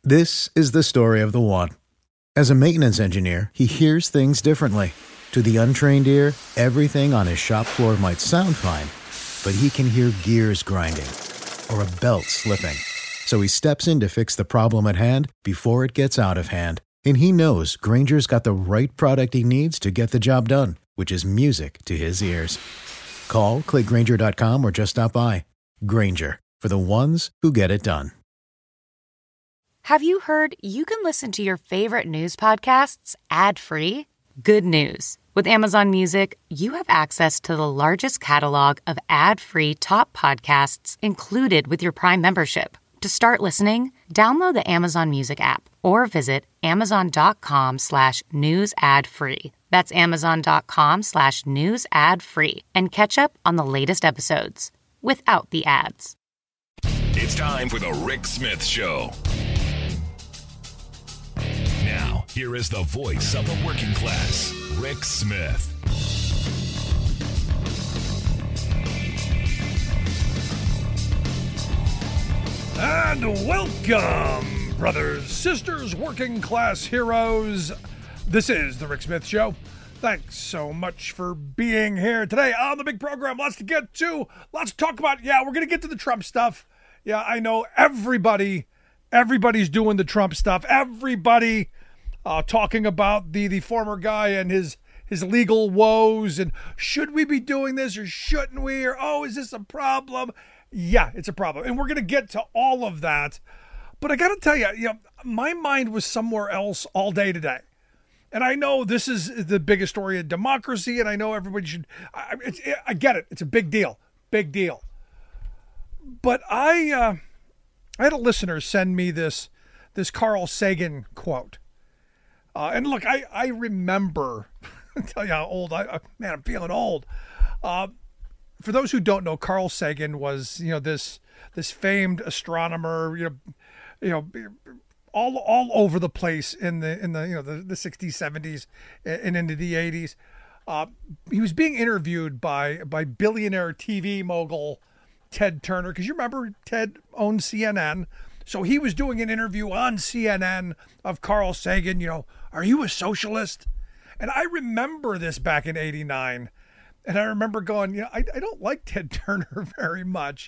This is the story of the one. As a maintenance engineer, he hears things differently. To the untrained ear, everything on his shop floor might sound fine, but he can hear gears grinding or a belt slipping. So he steps in to fix the problem at hand before it gets out of hand. And he knows Grainger's got the right product he needs to get the job done, which is music to his ears. Call, click Grainger.com, or just stop by. Grainger, for the ones who get it done. Have you heard you can listen to your favorite news podcasts ad-free? Good news. With Amazon Music, you have access to the largest catalog of ad-free top podcasts included with your Prime membership. To start listening, download the Amazon Music app or visit amazon.com/news ad free. That's amazon.com/news ad free and catch up on the latest episodes without the ads. It's time for the Rick Smith Show. Now, here is the voice of the working class, Rick Smith. And welcome, brothers, sisters, working class heroes. This is the Rick Smith Show. Thanks so much for being here today on the big program. Lots to get to, lots to talk about. Yeah, we're going to get to the Trump stuff. Yeah, I know everybody's doing the Trump stuff. Everybody talking about the former guy and his legal woes, and should we be doing this or shouldn't we, or oh, is this a problem? Yeah, it's a problem, and we're going to get to all of that. But I got to tell you, my mind was somewhere else all day today. And I know this is the biggest story in democracy, and I know everybody should. I get it. It's a big deal. But I had a listener send me this Carl Sagan quote. And look, I remember, I'll tell you how old I'm feeling old. For those who don't know, Carl Sagan was, this famed astronomer, all over the place in the 60s, 70s, and into the 80s. He was being interviewed by billionaire TV mogul Ted Turner, because you remember Ted owned CNN. So he was doing an interview on CNN of Carl Sagan, are you a socialist? And I remember this back in 89. And I remember going, I don't like Ted Turner very much.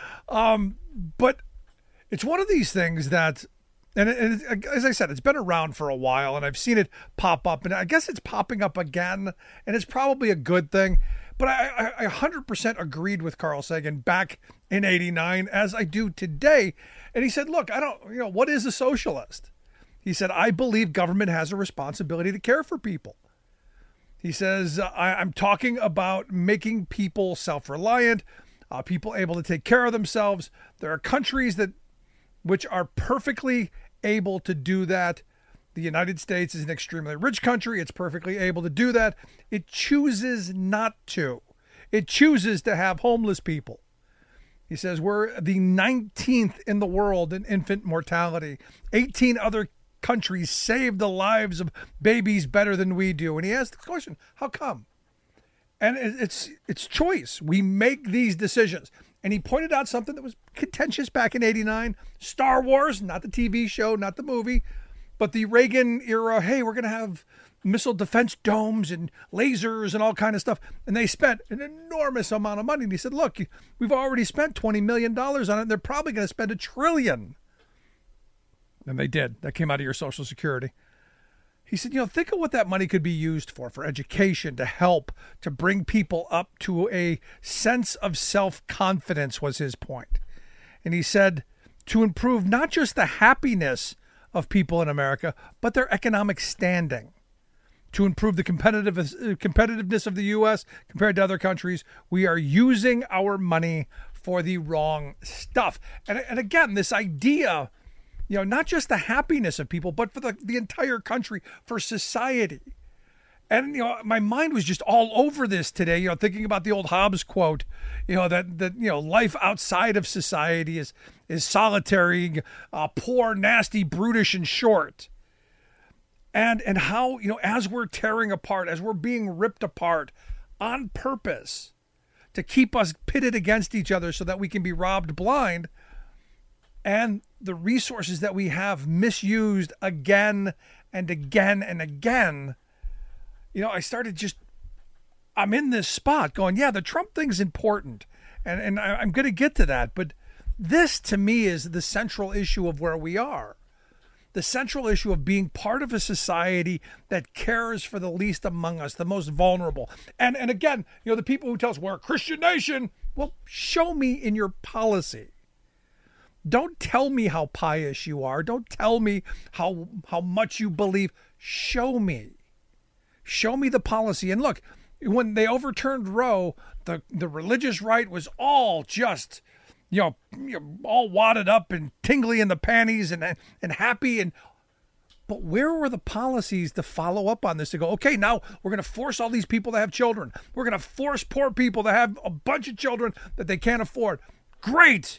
But it's one of these things that, and as I said, it's been around for a while, and I've seen it pop up, and I guess it's popping up again, and it's probably a good thing. But I 100% agreed with Carl Sagan back in 89, as I do today. And he said, look, what is a socialist? He said, I believe government has a responsibility to care for people. He says, I'm talking about making people self-reliant, people able to take care of themselves. There are countries which are perfectly able to do that. The United States is an extremely rich country. It's perfectly able to do that. It chooses not to. It chooses to have homeless people. He says we're the 19th in the world in infant mortality. 18 other countries save the lives of babies better than we do. And he asked the question, how come? And it's choice. We make these decisions. And he pointed out something that was contentious back in 89. Star Wars, not the TV show, not the movie, but the Reagan era. Hey, we're going to have missile defense domes and lasers and all kind of stuff. And they spent an enormous amount of money. And he said, look, we've already spent $20 million on it. And they're probably going to spend $1 trillion. And they did. That came out of your Social Security. He said, think of what that money could be used for education, to help, to bring people up to a sense of self-confidence was his point. And he said, to improve not just the happiness of people in America, but their economic standing. To improve the competitiveness of the U.S. compared to other countries, we are using our money for the wrong stuff. And again, this idea, not just the happiness of people, but for the entire country, for society. And, my mind was just all over this today, thinking about the old Hobbes quote, that life outside of society is solitary, poor, nasty, brutish, and short. And how, as we're tearing apart, as we're being ripped apart on purpose to keep us pitted against each other so that we can be robbed blind, and the resources that we have misused again and again and again, I started I'm in this spot going, yeah, the Trump thing's important. And I'm going to get to that. But this, to me, is the central issue of where we are. The central issue of being part of a society that cares for the least among us, the most vulnerable. And again, the people who tell us we're a Christian nation, well, show me in your policy. Don't tell me how pious you are. Don't tell me how much you believe. Show me. Show me the policy. And look, when they overturned Roe, the religious right was all just, all wadded up and tingly in the panties and happy. But where were the policies to follow up on this, to go, okay, now we're going to force all these people to have children. We're going to force poor people to have a bunch of children that they can't afford. Great.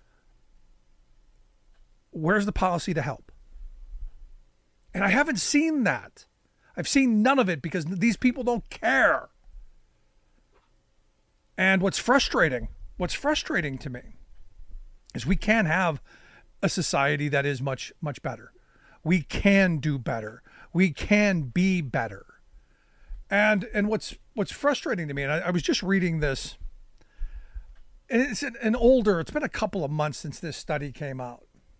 Where's the policy to help? And I haven't seen that. I've seen none of it because these people don't care. And what's frustrating to me is we can have a society that is much, much better. We can do better. We can be better. And what's frustrating to me, and I was just reading this, and it's it's been a couple of months since this study came out.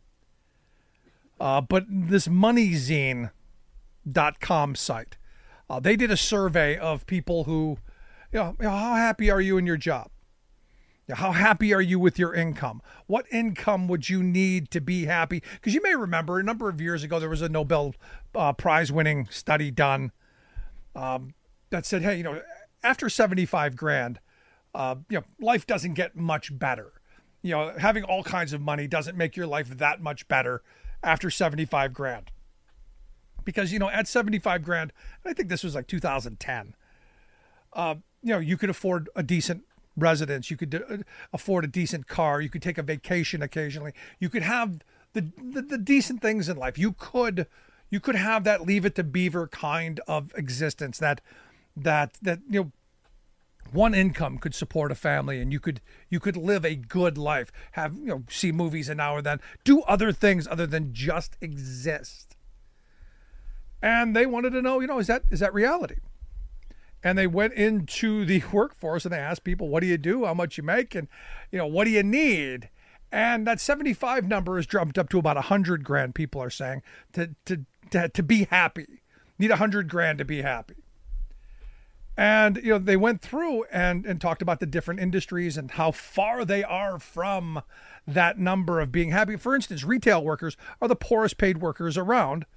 But this moneyzine.com site, they did a survey of people who, how happy are you in your job? How happy are you with your income? What income would you need to be happy? Because you may remember a number of years ago, there was a Nobel Prize winning study done that said, hey, after 75 grand, life doesn't get much better. Having all kinds of money doesn't make your life that much better after 75 grand. Because, at 75 grand, I think this was like 2010, you could afford a decent residence. You could afford a decent car. You could take a vacation occasionally. You could have the decent things in life. You could have that Leave It to Beaver kind of existence that one income could support a family, and you could live a good life, have, see movies and now and then, do other things other than just exist. And they wanted to know, is that reality? And they went into the workforce and they asked people, what do you do? How much you make? And, what do you need? And that 75 number has jumped up to about 100 grand, people are saying, to be happy. Need 100 grand to be happy. And, they went through and talked about the different industries and how far they are from that number of being happy. For instance, retail workers are the poorest paid workers around.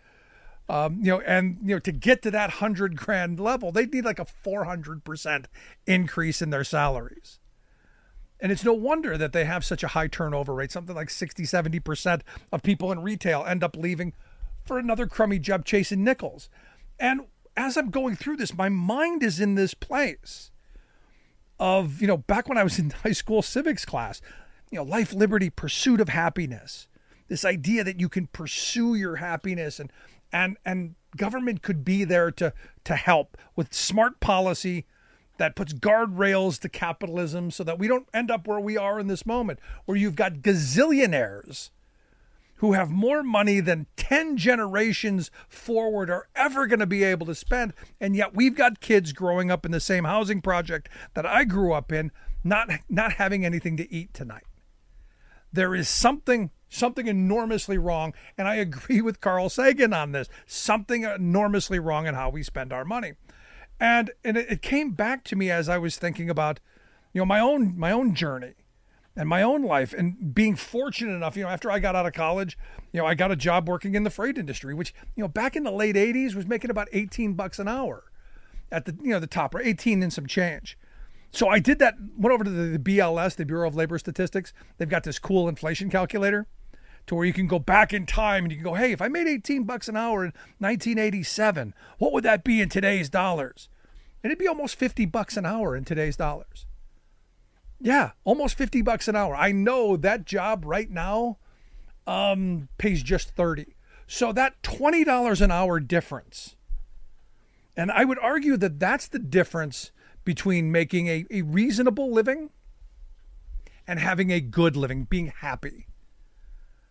To get to that 100 grand level, they need like a 400% increase in their salaries. And it's no wonder that they have such a high turnover rate. Something like 60-70% of people in retail end up leaving for another crummy job chasing nickels. And as I'm going through this, my mind is in this place of, back when I was in high school civics class, life, liberty, pursuit of happiness. This idea that you can pursue your happiness and government could be there to help with smart policy that puts guardrails to capitalism so that we don't end up where we are in this moment, where you've got gazillionaires who have more money than 10 generations forward are ever going to be able to spend. And yet we've got kids growing up in the same housing project that I grew up in, not having anything to eat tonight. There is something enormously wrong. And I agree with Carl Sagan on this, something enormously wrong in how we spend our money. And it came back to me as I was thinking about, my own journey and my own life, and being fortunate enough, after I got out of college, I got a job working in the freight industry, which, back in the late 80s was making about $18 an hour at the top, or 18 and some change. So I did that, went over to the BLS, the Bureau of Labor Statistics. They've got this cool inflation calculator to where you can go back in time and you can go, hey, if I made $18 an hour in 1987, what would that be in today's dollars? And it'd be almost $50 an hour in today's dollars. Yeah, almost $50 an hour. I know that job right now pays just $30. So that $20 an hour difference. And I would argue that that's the difference between making a reasonable living and having a good living, being happy.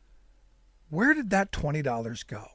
where did that $20 go?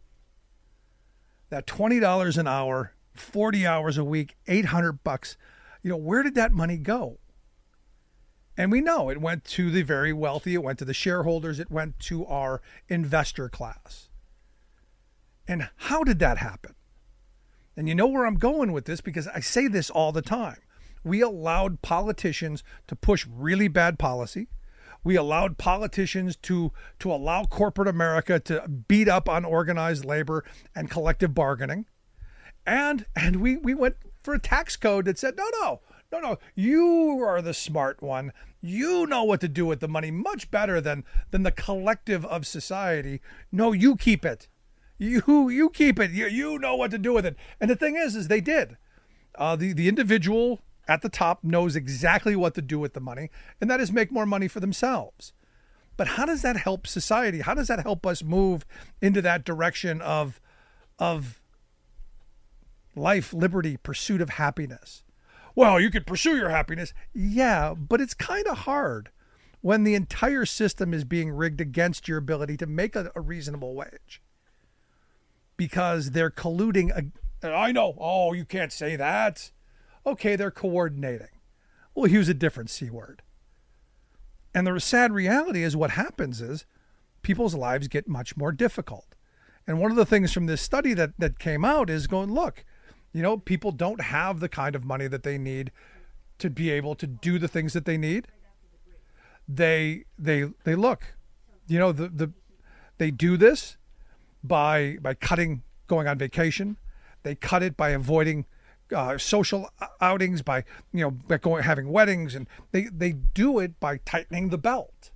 That $20 an hour, 40 hours a week, $800, where did that money go? And we know it went to the very wealthy, it went to the shareholders, it went to our investor class. And how did that happen? And you know where I'm going with this, because I say this all the time. We allowed politicians to push really bad policy. We allowed politicians to allow corporate America to beat up on organized labor and collective bargaining. And we went for a tax code that said, no, you are the smart one. You know what to do with the money much better than the collective of society. No, you keep it. You keep it. You know what to do with it. And the thing is they did. The individual at the top knows exactly what to do with the money, and that is make more money for themselves. But how does that help society? How does that help us move into that direction of life, liberty, pursuit of happiness? Well, you could pursue your happiness. Yeah, but it's kind of hard when the entire system is being rigged against your ability to make a reasonable wage. Because they're colluding. I know. Oh, you can't say that. Okay, they're coordinating. We'll use a different C word. And the sad reality is what happens is people's lives get much more difficult. And one of the things from this study that came out is going, look, people don't have the kind of money that they need to be able to do the things that they need. They look, they do this by cutting going on vacation. They cut it by avoiding social outings, by having weddings, and they do it by tightening the belt.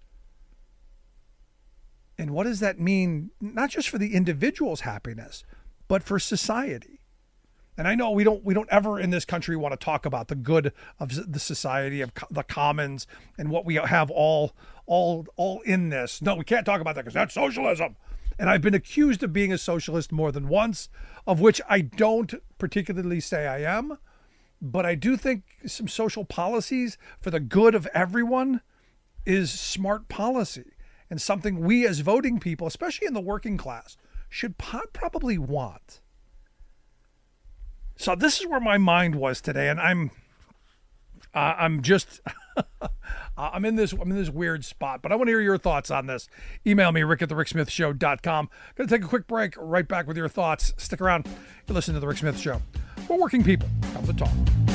And what does that mean, not just for the individual's happiness, but for society? And I know we don't ever in this country want to talk about the good of the society, of the commons, and what we have all in this. No, we can't talk about that because that's socialism. And I've been accused of being a socialist more than once, of which I don't particularly say I am. But I do think some social policies for the good of everyone is smart policy, and something we as voting people, especially in the working class, should probably want. So this is where my mind was today, and I'm just I'm in this weird spot, but I want to hear your thoughts on this. Email me, rick@thericksmithshow.com. Going to take a quick break. Right back with your thoughts. Stick around. You listen to The Rick Smith Show. We're working people. Come to talk.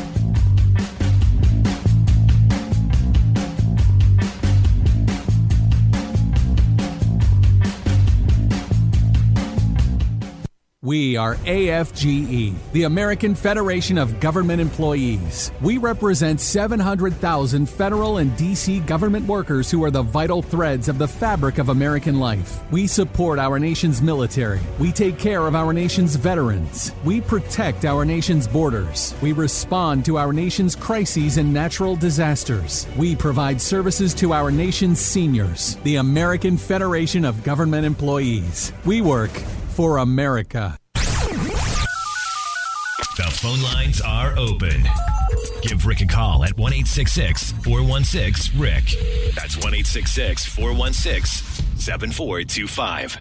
We are AFGE, the American Federation of Government Employees. We represent 700,000 federal and D.C. government workers who are the vital threads of the fabric of American life. We support our nation's military. We take care of our nation's veterans. We protect our nation's borders. We respond to our nation's crises and natural disasters. We provide services to our nation's seniors. The American Federation of Government Employees. We work for America. The phone lines are open. Give Rick a call at 1-866-416-RICK. That's 1-866-416-7425.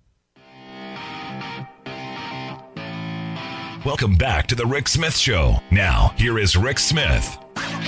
Welcome back to the Rick Smith Show. Now, here is Rick Smith.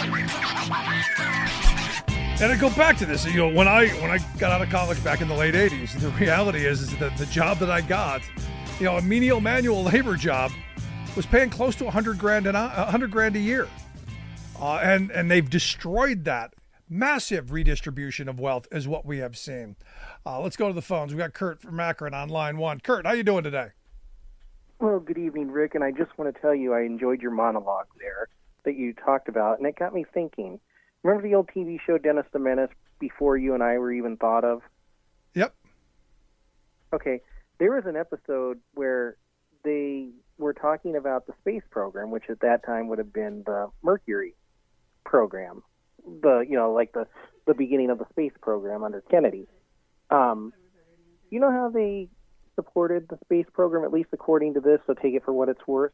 And I go back to this, when I got out of college back in the late 80s, the reality is that the job that I got, a menial manual labor job, was paying close to $100,000 a year. And they've destroyed that. Massive redistribution of wealth is what we have seen. Let's go to the phones. We got Kurt from Akron on line one. Kurt, how you doing today? Well, good evening, Rick, and I just want to tell you I enjoyed your monologue there that you talked about, and it got me thinking. Remember the old TV show Dennis the Menace before you and I were even thought of? Yep. Okay, there was an episode where they were talking about the space program, which at that time would have been the Mercury program, the beginning of the space program under Kennedy. You know how they supported the space program, at least according to this, so take it for what it's worth?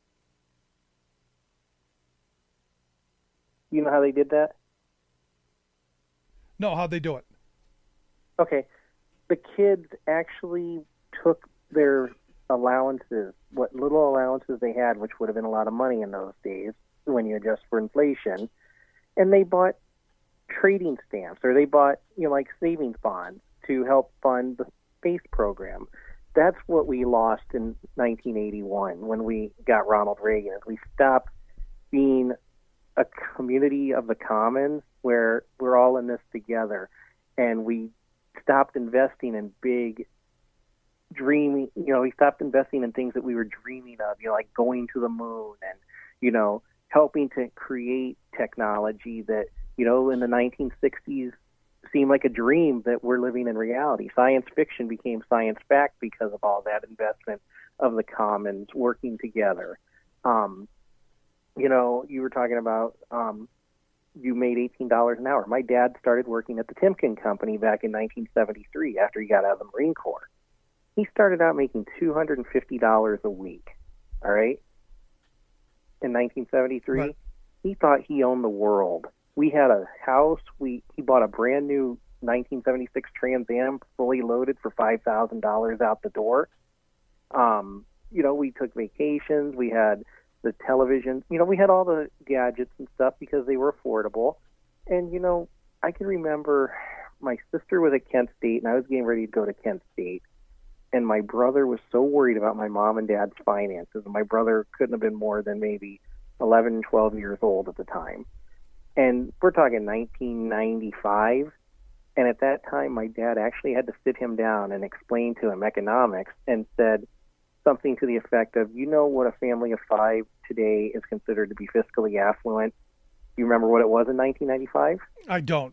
You know how they did that? No, how'd they do it? Okay. the kids actually took their allowances, what little allowances they had, which would have been a lot of money in those days when you adjust for inflation, and they bought trading stamps, or they bought, like savings bonds to help fund the space program. That's what we lost in 1981 when we got Ronald Reagan. We stopped being a community of the commons where we're all in this together, and we stopped investing in big dreaming, we stopped investing in things that we were dreaming of, like going to the moon and, helping to create technology that, in the 1960s seemed like a dream that we're living in reality. Science fiction became science fact because of all that investment of the commons working together. You were talking about you made $18 an hour. My dad started working at the Timken Company back in 1973 after he got out of the Marine Corps. He started out making $250 a week, all right? In 1973, right. He thought he owned the world. We had a house. He bought a brand new 1976 Trans Am, fully loaded, for $5,000 out the door. We took vacations. We had the television. We had all the gadgets and stuff because they were affordable. And, I can remember my sister was at Kent State, and I was getting ready to go to Kent State. And my brother was so worried about my mom and dad's finances. And my brother couldn't have been more than maybe 11, 12 years old at the time. And we're talking 1995. And at that time, my dad actually had to sit him down and explain to him economics and said something to the effect of, what a family of five today is considered to be fiscally affluent. You remember what it was in 1995? I don't.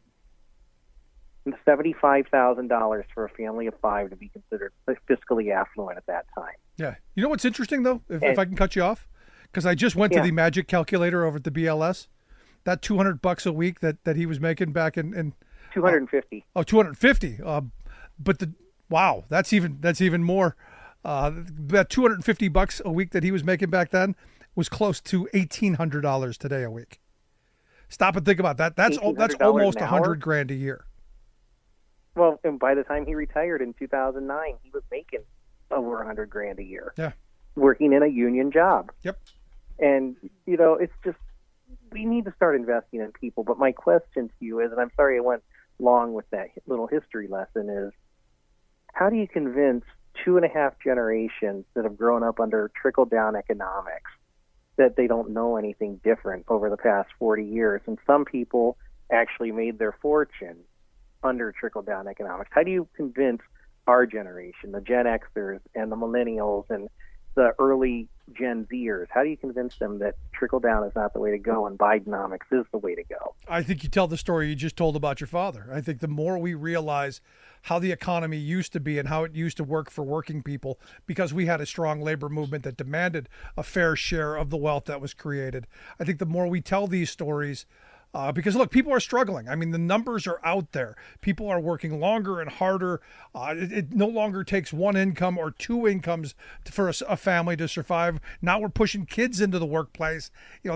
$75,000 for a family of five to be considered fiscally affluent at that time. Yeah. You know what's interesting, though, if I can cut you off? Because I just went to the magic calculator over at the BLS. That $200 a week that he was making back in 250. $250. But wow, that's even more. That $250 a week that he was making back then was close to $1,800 today a week. Stop and think about that. That's almost $100,000 a year. Well, and by the time he retired in 2009, he was making over $100,000 a year. Yeah, working in a union job. Yep. And it's just, we need to start investing in people. But my question to you is, and I'm sorry I went long with that little history lesson, is how do you convince 2.5 generations that have grown up under trickle-down economics that they don't know anything different over the past 40 years? And some people actually made their fortune under trickle-down economics. How do you convince our generation, the Gen Xers and the millennials and the early Gen Zers, how do you convince them that trickle-down is not the way to go and Bidenomics is the way to go? I think you tell the story you just told about your father. I think the more we realize how the economy used to be and how it used to work for working people, because we had a strong labor movement that demanded a fair share of the wealth that was created. I think the more we tell these stories, because, look, people are struggling. I mean, the numbers are out there. People are working longer and harder. It no longer takes one income or two incomes for a family to survive. Now we're pushing kids into the workplace.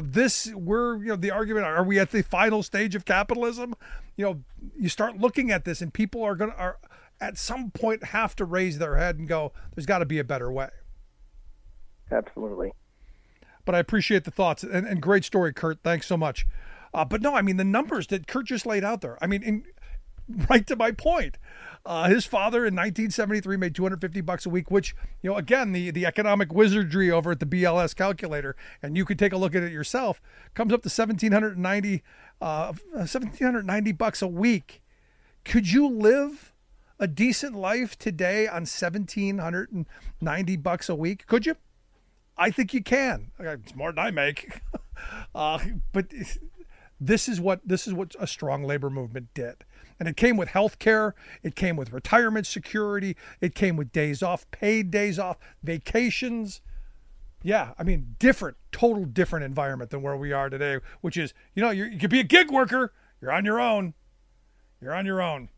The argument, are we at the final stage of capitalism? You start looking at this, and people are at some point have to raise their head and go, there's got to be a better way. Absolutely. But I appreciate the thoughts, and great story, Kurt. Thanks so much. But no, I mean, the numbers that Kurt just laid out there, I mean, right to my point, his father in 1973 made $250 a week, which, again, the economic wizardry over at the BLS calculator, and you could take a look at it yourself, comes up to $1,790 a week. Could you live a decent life today on $1,790 a week? Could you? I think you can. It's more than I make. But this is what a strong labor movement did. And it came with health care. It came with retirement security. It came with days off, paid days off, vacations. Yeah, I mean, total different environment than where we are today, which is, you could be a gig worker. You're on your own. But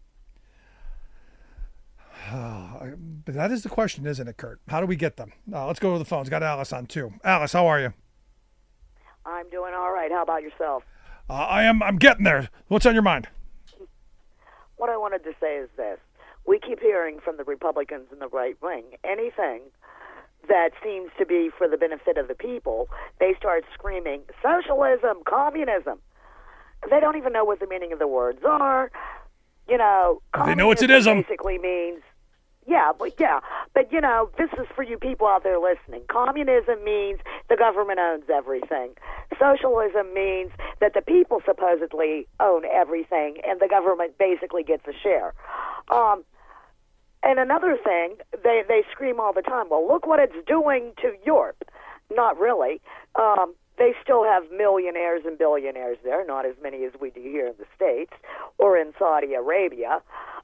that is the question, isn't it, Kurt? How do we get them? Let's go to the phones. Got Alice on too. Alice, how are you? I'm doing all right. How about yourself? I'm getting there. What's on your mind? What I wanted to say is this. we keep hearing from the Republicans and the right wing, anything that seems to be for the benefit of the people, they start screaming, socialism, communism. They don't even know what the meaning of the words are. You know, they know it's an ism. Basically means, but this is for you people out there listening. Communism means the government owns everything. Socialism means that the people supposedly own everything, and the government basically gets a share. And another thing, they scream all the time, well, look what it's doing to Europe. Not really. They still have millionaires and billionaires there, not as many as we do here in the States or in Saudi Arabia.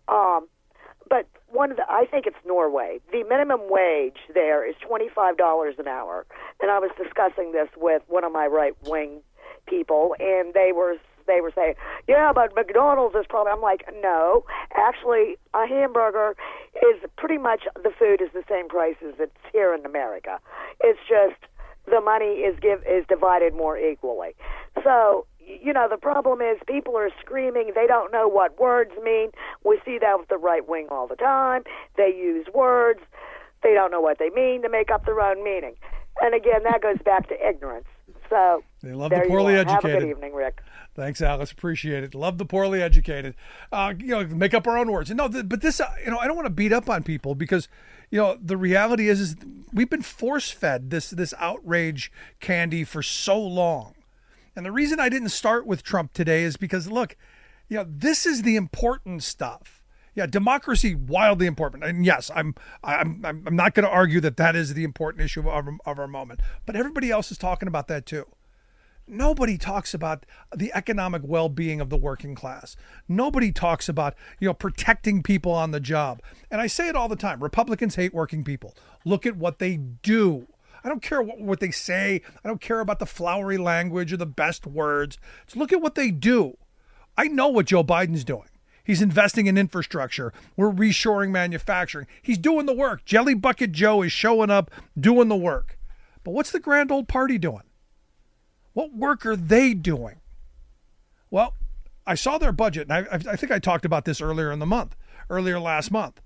But I think it's Norway. The minimum wage there is $25 an hour. And I was discussing this with one of my right-wing people, and they were saying, yeah, but McDonald's is probably, I'm like, no, actually, a hamburger is pretty much, the food is the same price as it's here in America. It's just the money is divided more equally. So, you know, the problem is people are screaming. They don't know what words mean. We see that with the right wing all the time. They use words. They don't know what they mean to make up their own meaning. And again, that goes back to ignorance. So they love the poorly educated. Have a good evening, Rick. Thanks, Alice. Appreciate it. Love the poorly educated. Make up our own words. But this, I don't want to beat up on people because, the reality is we've been force-fed this outrage candy for so long. And the reason I didn't start with Trump today is because, look, this is the important stuff. Yeah, democracy, wildly important. And yes, I'm not going to argue that is the important issue of our moment. But everybody else is talking about that too. Nobody talks about the economic well-being of the working class. Nobody talks about, protecting people on the job. And I say it all the time. Republicans hate working people. Look at what they do. I don't care what they say. I don't care about the flowery language or the best words. Just look at what they do. I know what Joe Biden's doing. He's investing in infrastructure. We're reshoring manufacturing. He's doing the work. Jelly Bucket Joe is showing up, doing the work. But what's the grand old party doing? What work are they doing? Well, I saw their budget, and I think I talked about this earlier last month.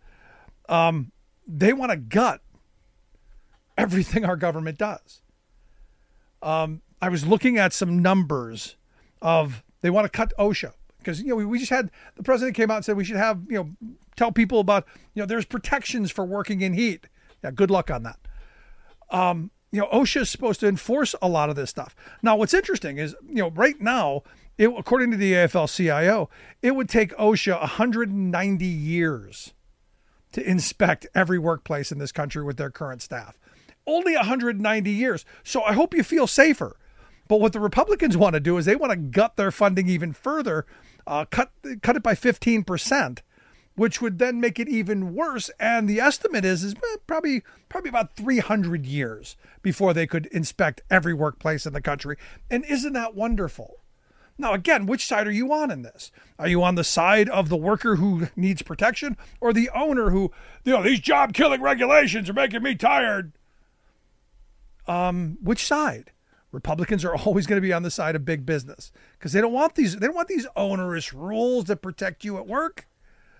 They want to gut everything our government does. I was looking at some numbers they want to cut OSHA because, we just had, the president came out and said we should have, tell people about, there's protections for working in heat. Yeah, good luck on that. OSHA is supposed to enforce a lot of this stuff. Now, what's interesting is, right now, according to the AFL-CIO, it would take OSHA 190 years to inspect every workplace in this country with their current staff. Only 190 years. So I hope you feel safer. But what the Republicans want to do is they want to gut their funding even further, cut it by 15%. Which would then make it even worse. And the estimate is probably about 300 years before they could inspect every workplace in the country. And isn't that wonderful? Now, again, which side are you on in this? Are you on the side of the worker who needs protection or the owner who, these job-killing regulations are making me tired? Which side? Republicans are always going to be on the side of big business because they don't want these onerous rules that protect you at work.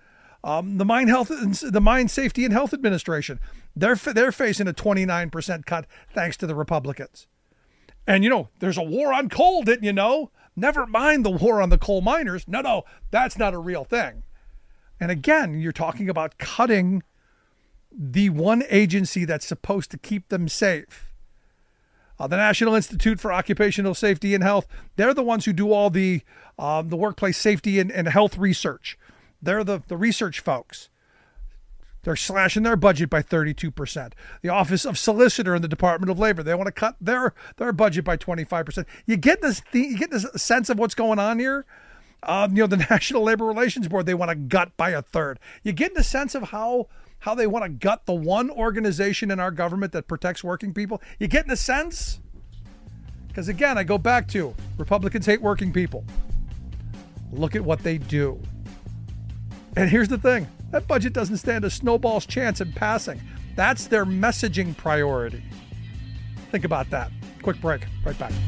The Mine Safety and Health Administration, they're facing a 29% cut thanks to the Republicans. And, there's a war on coal, didn't you know? Never mind the war on the coal miners. No, that's not a real thing. And again, you're talking about cutting the one agency that's supposed to keep them safe. The National Institute for Occupational Safety and Health, they're the ones who do all the workplace safety and health research. They're the research folks. They're slashing their budget by 32%. The Office of Solicitor in the Department of Labor, they want to cut their budget by 25%. You get this sense of what's going on here? The National Labor Relations Board, they want to gut by a third. You get the sense of how they want to gut the one organization in our government that protects working people? You getting a sense? Because again, I go back to Republicans hate working people. Look at what they do. And here's the thing. That budget doesn't stand a snowball's chance in passing. That's their messaging priority. Think about that. Quick break. Right back.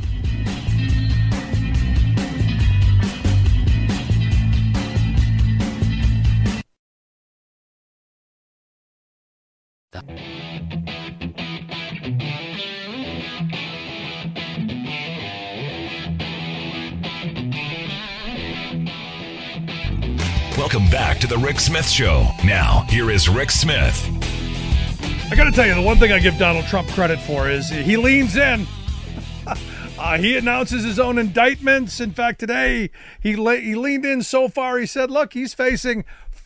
Welcome back to the Rick Smith Show. Now, here is Rick Smith. I got to tell you, the one thing I give Donald Trump credit for is he leans in. He announces his own indictments. In fact, today he leaned in so far. He said, look, he's facing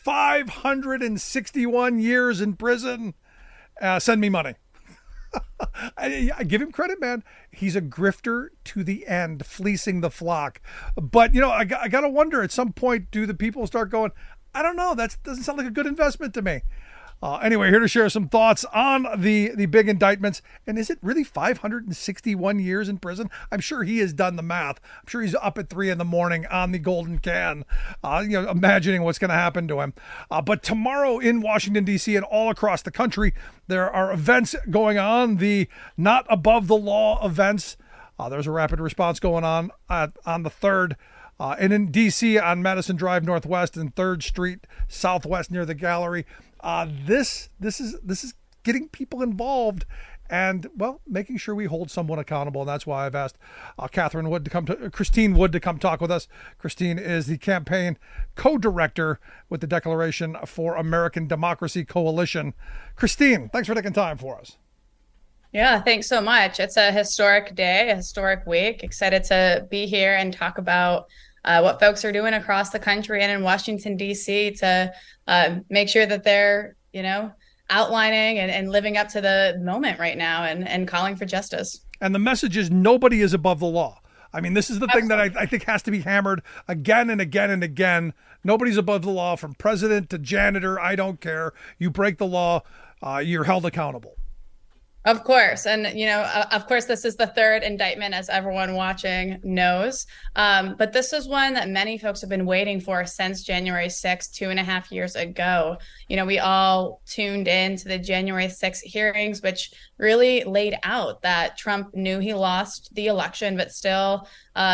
561 years in prison. Send me money. I give him credit, man. He's a grifter to the end, fleecing the flock. But, I got to wonder, at some point, do the people start going, I don't know, that doesn't sound like a good investment to me. Anyway, here to share some thoughts on the big indictments. And is it really 561 years in prison? I'm sure he has done the math. I'm sure he's up at 3 a.m. on the golden can, imagining what's going to happen to him. But tomorrow in Washington, D.C. and all across the country, there are events going on, the not above the law events. There's a rapid response going on the 3rd. And in D.C. on Madison Drive Northwest and 3rd Street Southwest near the Gallery. This is getting people involved and, well, making sure we hold someone accountable. And that's why I've asked Christine Wood to come talk with us. Christine is the campaign co-director with the Declaration for American Democracy Coalition. Christine, thanks for taking time for us. Yeah, thanks so much. It's a historic day, a historic week. Excited to be here and talk about what folks are doing across the country and in Washington, D.C. to make sure that they're, outlining and living up to the moment right now and calling for justice. And the message is nobody is above the law. I mean, this is the thing that I think has to be hammered again and again and again. Nobody's above the law, from president to janitor. I don't care. You break the law, you're held accountable. Of course. And, of course, this is the 3rd indictment, as everyone watching knows. But this is one that many folks have been waiting for since January 6th, 2.5 years ago. We all tuned in to the January 6th hearings, which really laid out that Trump knew he lost the election, but still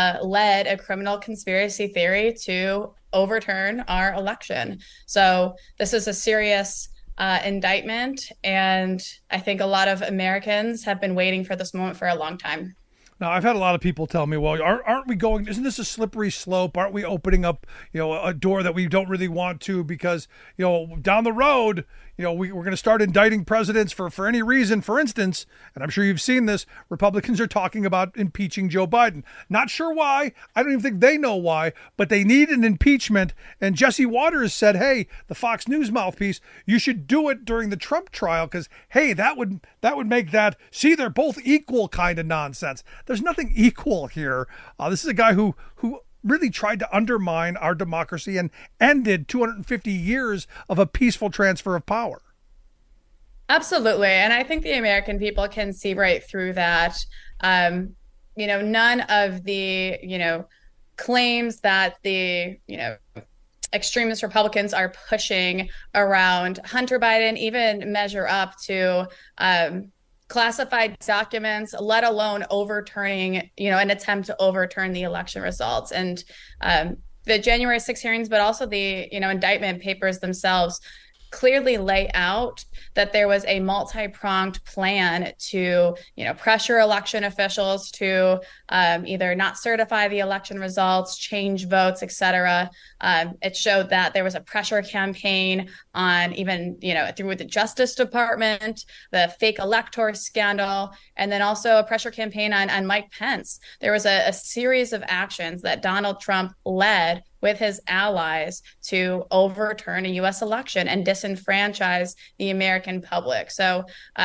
led a criminal conspiracy theory to overturn our election. So this is a serious indictment, and I think a lot of Americans have been waiting for this moment for a long time. Now, I've had a lot of people tell me, well, aren't we going, isn't this a slippery slope? Aren't we opening up, a door that we don't really want to, because, down the road, we're going to start indicting presidents for any reason. For instance, and I'm sure you've seen this, Republicans are talking about impeaching Joe Biden. Not sure why. I don't even think they know why, but they need an impeachment. And Jesse Waters said, hey, the Fox News mouthpiece, you should do it during the Trump trial because, hey, that would make that, see, they're both equal kind of nonsense. There's nothing equal here. This is a guy who really tried to undermine our democracy and ended 250 years of a peaceful transfer of power. Absolutely. And I think the American people can see right through that. None of the, claims that the, extremist Republicans are pushing around Hunter Biden even measure up to classified documents, let alone overturning, an attempt to overturn the election results. And the January 6 hearings, but also the, indictment papers themselves clearly lay out that there was a multi-pronged plan to, pressure election officials to either not certify the election results, change votes, et cetera. It showed that there was a pressure campaign on even, through the Justice Department, the fake elector scandal, and then also a pressure campaign on Mike Pence. There was a series of actions that Donald Trump led with his allies to overturn a U.S. election and disenfranchise the American public. So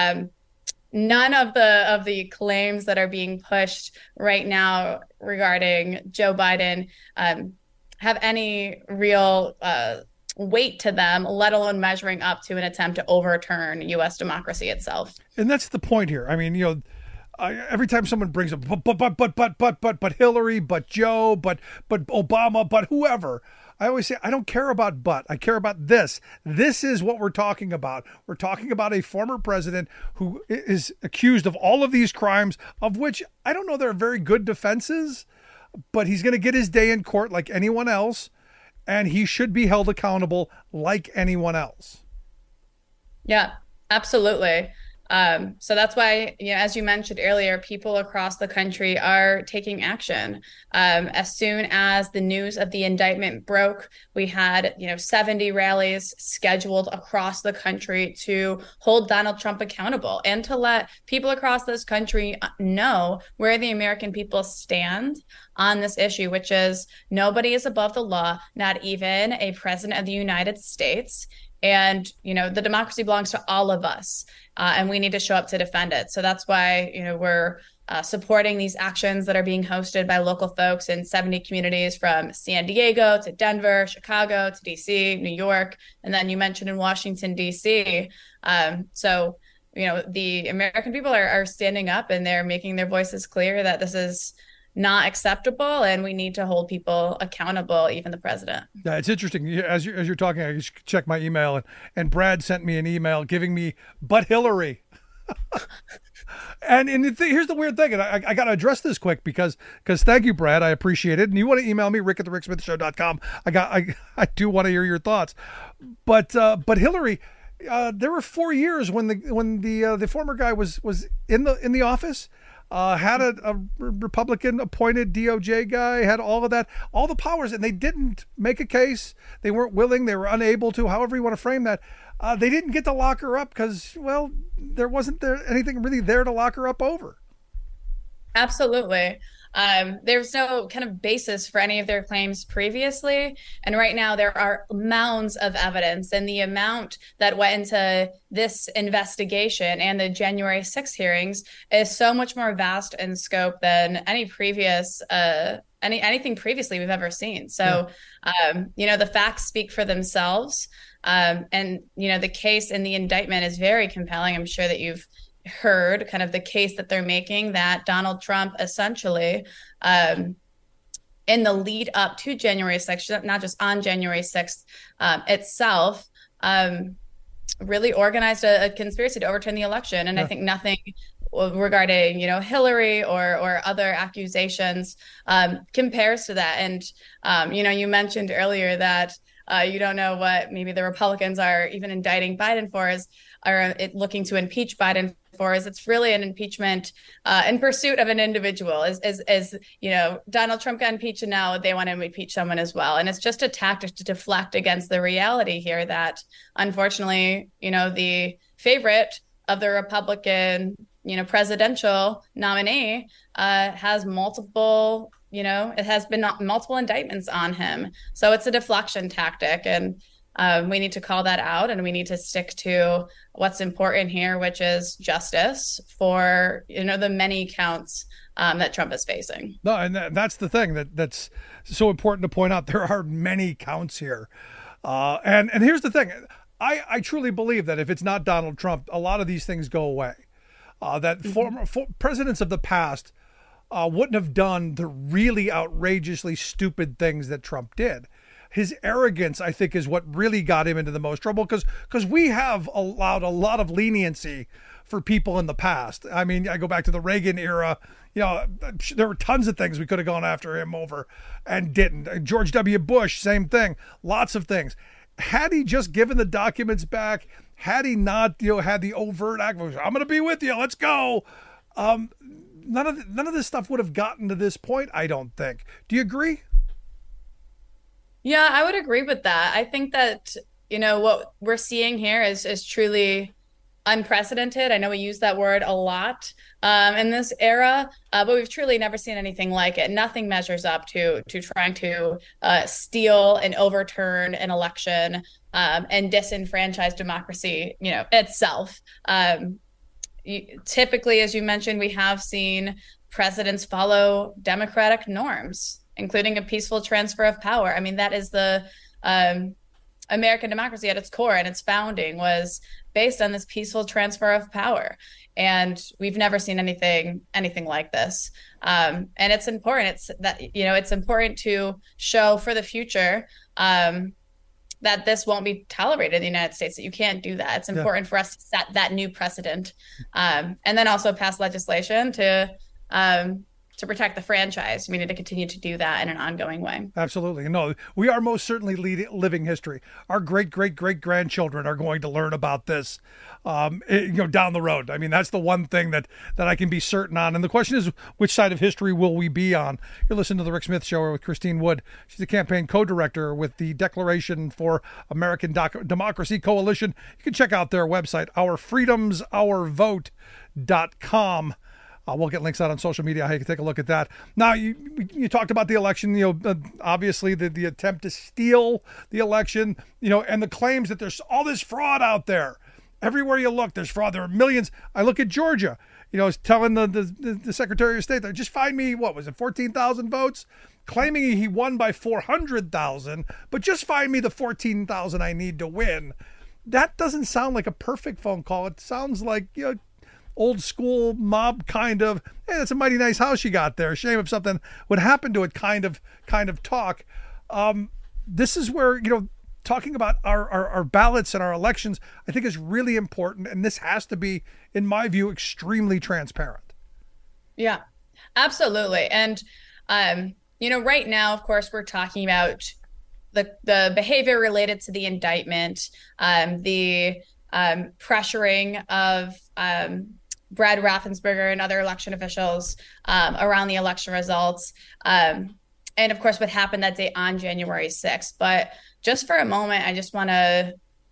none of the claims that are being pushed right now regarding Joe Biden have any real weight to them, let alone measuring up to an attempt to overturn U.S. democracy itself. And that's the point here. I mean, every time someone brings up, but Hillary, but Joe, but Obama, but whoever, I always say, I don't care about but. I care about this. This is what we're talking about. We're talking about a former president who is accused of all of these crimes, of which I don't know there are very good defenses, but he's going to get his day in court like anyone else, and he should be held accountable like anyone else. Yeah. Absolutely. So that's why, as you mentioned earlier, people across the country are taking action. As soon as the news of the indictment broke, we had, 70 rallies scheduled across the country to hold Donald Trump accountable and to let people across this country know where the American people stand on this issue, which is nobody is above the law, not even a president of the United States. And, the democracy belongs to all of us, and we need to show up to defend it. So that's why, we're supporting these actions that are being hosted by local folks in 70 communities from San Diego to Denver, Chicago to DC, New York, and then you mentioned in Washington, DC. So, the American people are standing up and they're making their voices clear that this is not acceptable, and we need to hold people accountable, even the president. Yeah, it's interesting. As you're talking, I just checked my email, and Brad sent me an email giving me "but Hillary." and here's the weird thing, and I got to address this quick because thank you, Brad, I appreciate it. And you want to email me, rick@thericksmithshow.com. I do want to hear your thoughts, but Hillary. There were 4 years when the former guy was in the office. Had a Republican appointed DOJ guy, had all of that, all the powers, and they didn't make a case. They weren't willing. They were unable to, however you want to frame that. They didn't get to lock her up because, well, there wasn't anything really there to lock her up over. Absolutely. There's no kind of basis for any of their claims previously. And right now there are mounds of evidence, and the amount that went into this investigation and the January 6th hearings is so much more vast in scope than any previous, anything previously we've ever seen. So, the facts speak for themselves. And, the case in the indictment is very compelling. I'm sure that you've heard kind of the case that they're making, that Donald Trump essentially in the lead up to January 6th, not just on January 6th itself, really organized a conspiracy to overturn the election. And I think nothing regarding, Hillary or other accusations compares to that. And, you mentioned earlier that you don't know what maybe the Republicans are even indicting Biden for, or looking to impeach Biden for, is it's really an impeachment in pursuit of an individual. As Donald Trump got impeached, and now they want to impeach someone as well. And it's just a tactic to deflect against the reality here that, unfortunately, the favorite of the Republican, presidential nominee has multiple, it has been multiple indictments on him. So it's a deflection tactic. And we need to call that out, and we need to stick to what's important here, which is justice for, the many counts that Trump is facing. No, and that's the thing that's so important to point out. There are many counts here. And here's the thing. I truly believe that if it's not Donald Trump, a lot of these things go away. That former presidents of the past wouldn't have done the really outrageously stupid things that Trump did. His arrogance, I think, is what really got him into the most trouble, because we have allowed a lot of leniency for people in the past. I mean, I go back to the Reagan era. There were tons of things we could have gone after him over and didn't. George W. Bush, same thing. Lots of things. Had he just given the documents back, had he not, had the overt act, I'm going to be with you, let's go. None of this stuff would have gotten to this point, I don't think. Do you agree? Yeah, I would agree with that. I think that, what we're seeing here is truly unprecedented. I know we use that word a lot in this era, but we've truly never seen anything like it. Nothing measures up to trying to steal and overturn an election and disenfranchise democracy, itself. Typically, as you mentioned, we have seen presidents follow democratic norms, including a peaceful transfer of power. I mean, that is the American democracy at its core, and its founding was based on this peaceful transfer of power. And we've never seen anything like this. And it's important. It's important to show for the future that this won't be tolerated in the United States, that you can't do that. It's important for us to set that new precedent, and then also pass legislation to to protect the franchise, we need to continue to do that in an ongoing way. Absolutely. No, we are most certainly living history. Our great-great-great-grandchildren are going to learn about this, down the road. I mean, that's the one thing that I can be certain on. And the question is, which side of history will we be on? You're listening to The Rick Smith Show with Christine Wood. She's the campaign co-director with the Declaration for American Democracy Coalition. You can check out their website, ourfreedomsourvote.com. We'll get links out on social media. You can take a look at that. Now, you talked about the election, obviously the attempt to steal the election, and the claims that there's all this fraud out there. Everywhere you look, there's fraud. There are millions. I look at Georgia, telling the Secretary of State, that just find me, 14,000 votes? Claiming he won by 400,000, but just find me the 14,000 I need to win. That doesn't sound like a perfect phone call. It sounds like, old school mob kind of, hey, that's a mighty nice house you got there. Shame if something would happen to it kind of talk. This is where, talking about our ballots and our elections, I think is really important. And this has to be, in my view, extremely transparent. Yeah, absolutely. And, right now, of course, we're talking about the behavior related to the indictment, the pressuring of Brad Raffensperger and other election officials around the election results. And of course, what happened that day on January 6th. But just for a moment, I just want to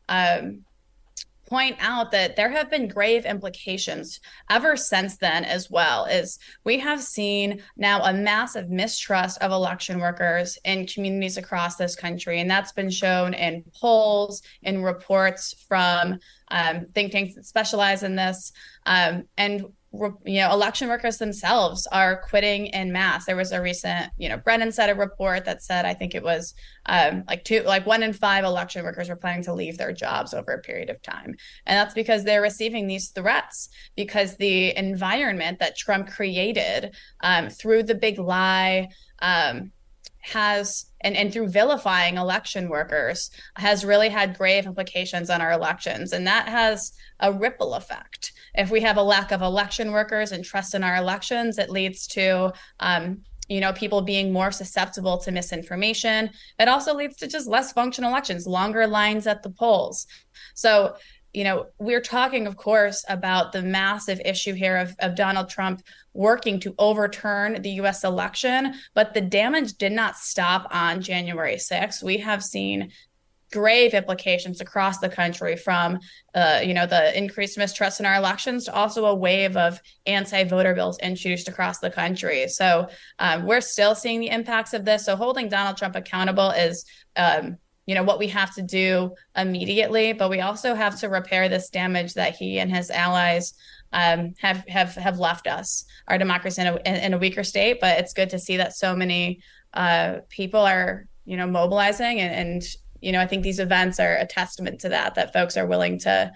point out that there have been grave implications ever since then as well. Is we have seen now a massive mistrust of election workers in communities across this country. And that's been shown in polls, in reports from think tanks that specialize in this. Election workers themselves are quitting en masse. There was a recent, Brennan said a report that said, I think it was 1 in 5 election workers were planning to leave their jobs over a period of time. And that's because they're receiving these threats, because the environment that Trump created through the big lie has, and through vilifying election workers, has really had grave implications on our elections. And that has a ripple effect. If we have a lack of election workers and trust in our elections, it leads to, people being more susceptible to misinformation. It also leads to just less functional elections, longer lines at the polls. So, we're talking, of course, about the massive issue here of Donald Trump working to overturn the U.S. election, but the damage did not stop on January 6th. We have seen grave implications across the country, from the increased mistrust in our elections to also a wave of anti-voter bills introduced across the country. So we're still seeing the impacts of this. So holding Donald Trump accountable is what we have to do immediately, but we also have to repair this damage that he and his allies have left us, our democracy in a weaker state. But it's good to see that so many people are mobilizing, and I think these events are a testament to that folks are willing to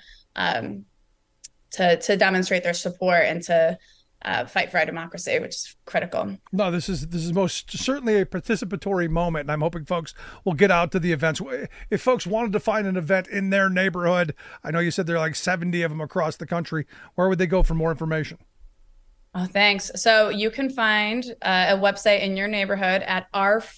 demonstrate their support and to fight for our democracy, which is critical. No, this is most certainly a participatory moment, and I'm hoping folks will get out to the events. If folks wanted to find an event in their neighborhood, I know you said there are like 70 of them across the country, where would they go for more information? Oh, thanks. So you can find a website in your neighborhood at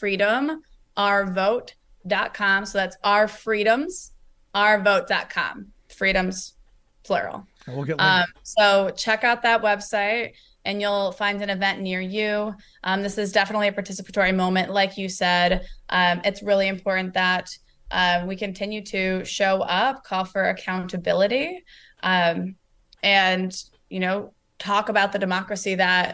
ourfreedomsourvote.com. So that's ourfreedomsourvote.com. Freedoms, plural. We'll get links. So check out that website and you'll find an event near you. This is definitely a participatory moment. Like you said, it's really important that we continue to show up, call for accountability, and, talk about the democracy that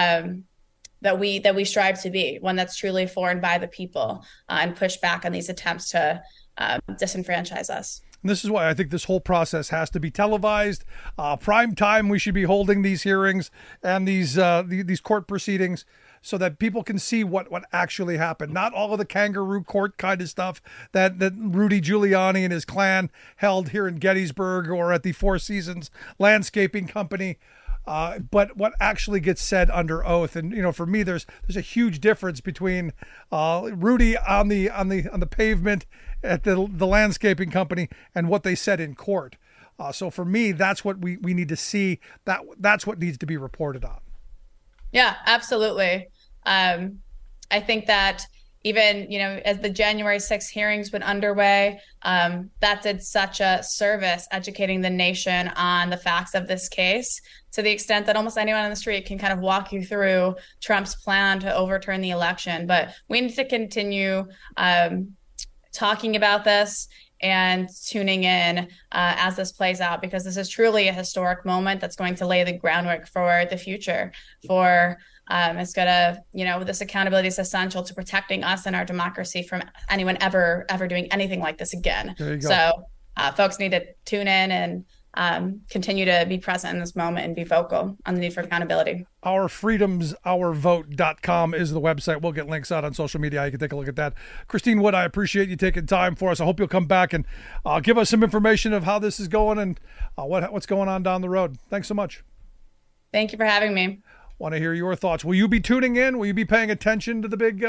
we strive to be, one that's truly for and by the people, and push back on these attempts to disenfranchise us. And this is why I think this whole process has to be televised. Prime time, we should be holding these hearings and these court proceedings so that people can see what actually happened. Not all of the kangaroo court kind of stuff that Rudy Giuliani and his clan held here in Gettysburg or at the Four Seasons Landscaping Company. But what actually gets said under oath. And, for me, there's a huge difference between Rudy on the pavement at the landscaping company and what they said in court. So for me, that's what we need to see. That's what needs to be reported on. Yeah, absolutely. I think that even, as the January 6th hearings went underway, that did such a service educating the nation on the facts of this case, to the extent that almost anyone on the street can kind of walk you through Trump's plan to overturn the election. But we need to continue talking about this and tuning in as this plays out, because this is truly a historic moment that's going to lay the groundwork for the future. It's gonna, this accountability is essential to protecting us and our democracy from anyone ever doing anything like this again. There you go. So folks need to tune in and continue to be present in this moment and be vocal on the need for accountability. OurFreedomsOurVote.com is the website. We'll get links out on social media. You can take a look at that. Christine Wood, I appreciate you taking time for us. I hope you'll come back and give us some information of how this is going and what's going on down the road. Thanks so much. Thank you for having me. Want to hear your thoughts. Will you be tuning in? Will you be paying attention to the big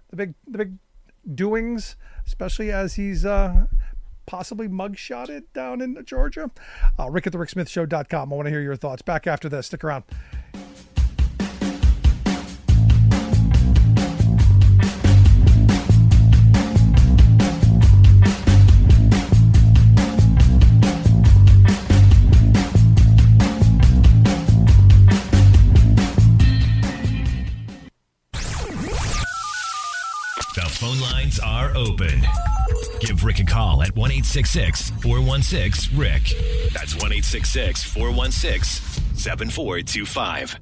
doings, especially as he's possibly mugshotted down in Georgia? Rick at thericksmithshow.com. I want to hear your thoughts. Back after this. Stick around. Phone lines are open. Give Rick a call at 1-866-416-RICK. That's 1-866-416-7425.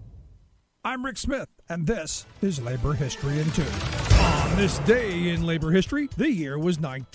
I'm Rick Smith, and this is Labor History in 2. On this day in labor history, the year was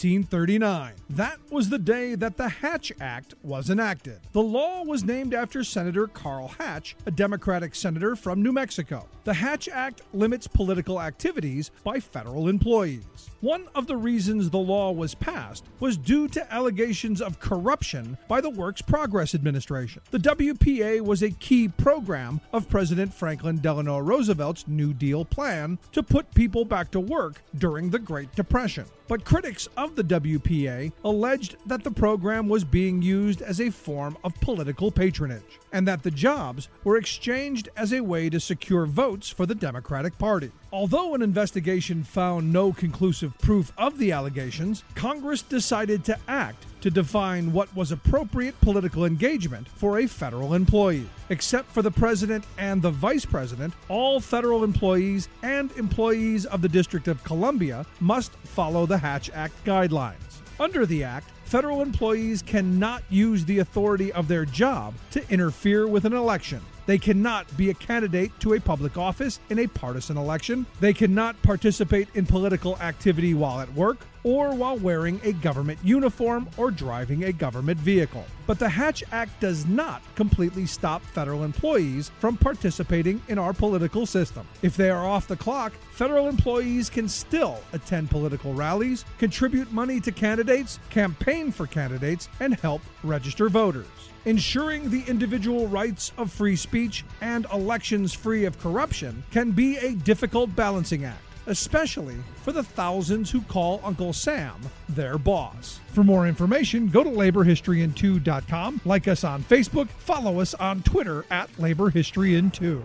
1939. That was the day that the Hatch Act was enacted. The law was named after Senator Carl Hatch, a Democratic senator from New Mexico. The Hatch Act limits political activities by federal employees. One of the reasons the law was passed was due to allegations of corruption by the Works Progress Administration. The WPA was a key program of President Franklin Delano Roosevelt's New Deal plan to put people back to work during the Great Depression. But critics of the WPA alleged that the program was being used as a form of political patronage, and that the jobs were exchanged as a way to secure votes for the Democratic Party. Although an investigation found no conclusive proof of the allegations, Congress decided to act to define what was appropriate political engagement for a federal employee. Except for the president and the vice president, all federal employees and employees of the District of Columbia must follow the Hatch Act guidelines. Under the Act, federal employees cannot use the authority of their job to interfere with an election. They cannot be a candidate to a public office in a partisan election. They cannot participate in political activity while at work or while wearing a government uniform or driving a government vehicle. But the Hatch Act does not completely stop federal employees from participating in our political system. If they are off the clock, federal employees can still attend political rallies, contribute money to candidates, campaign for candidates, and help register voters. Ensuring the individual rights of free speech and elections free of corruption can be a difficult balancing act, especially for the thousands who call Uncle Sam their boss. For more information, go to laborhistoryin2.com, like us on Facebook, follow us on Twitter at laborhistoryin2.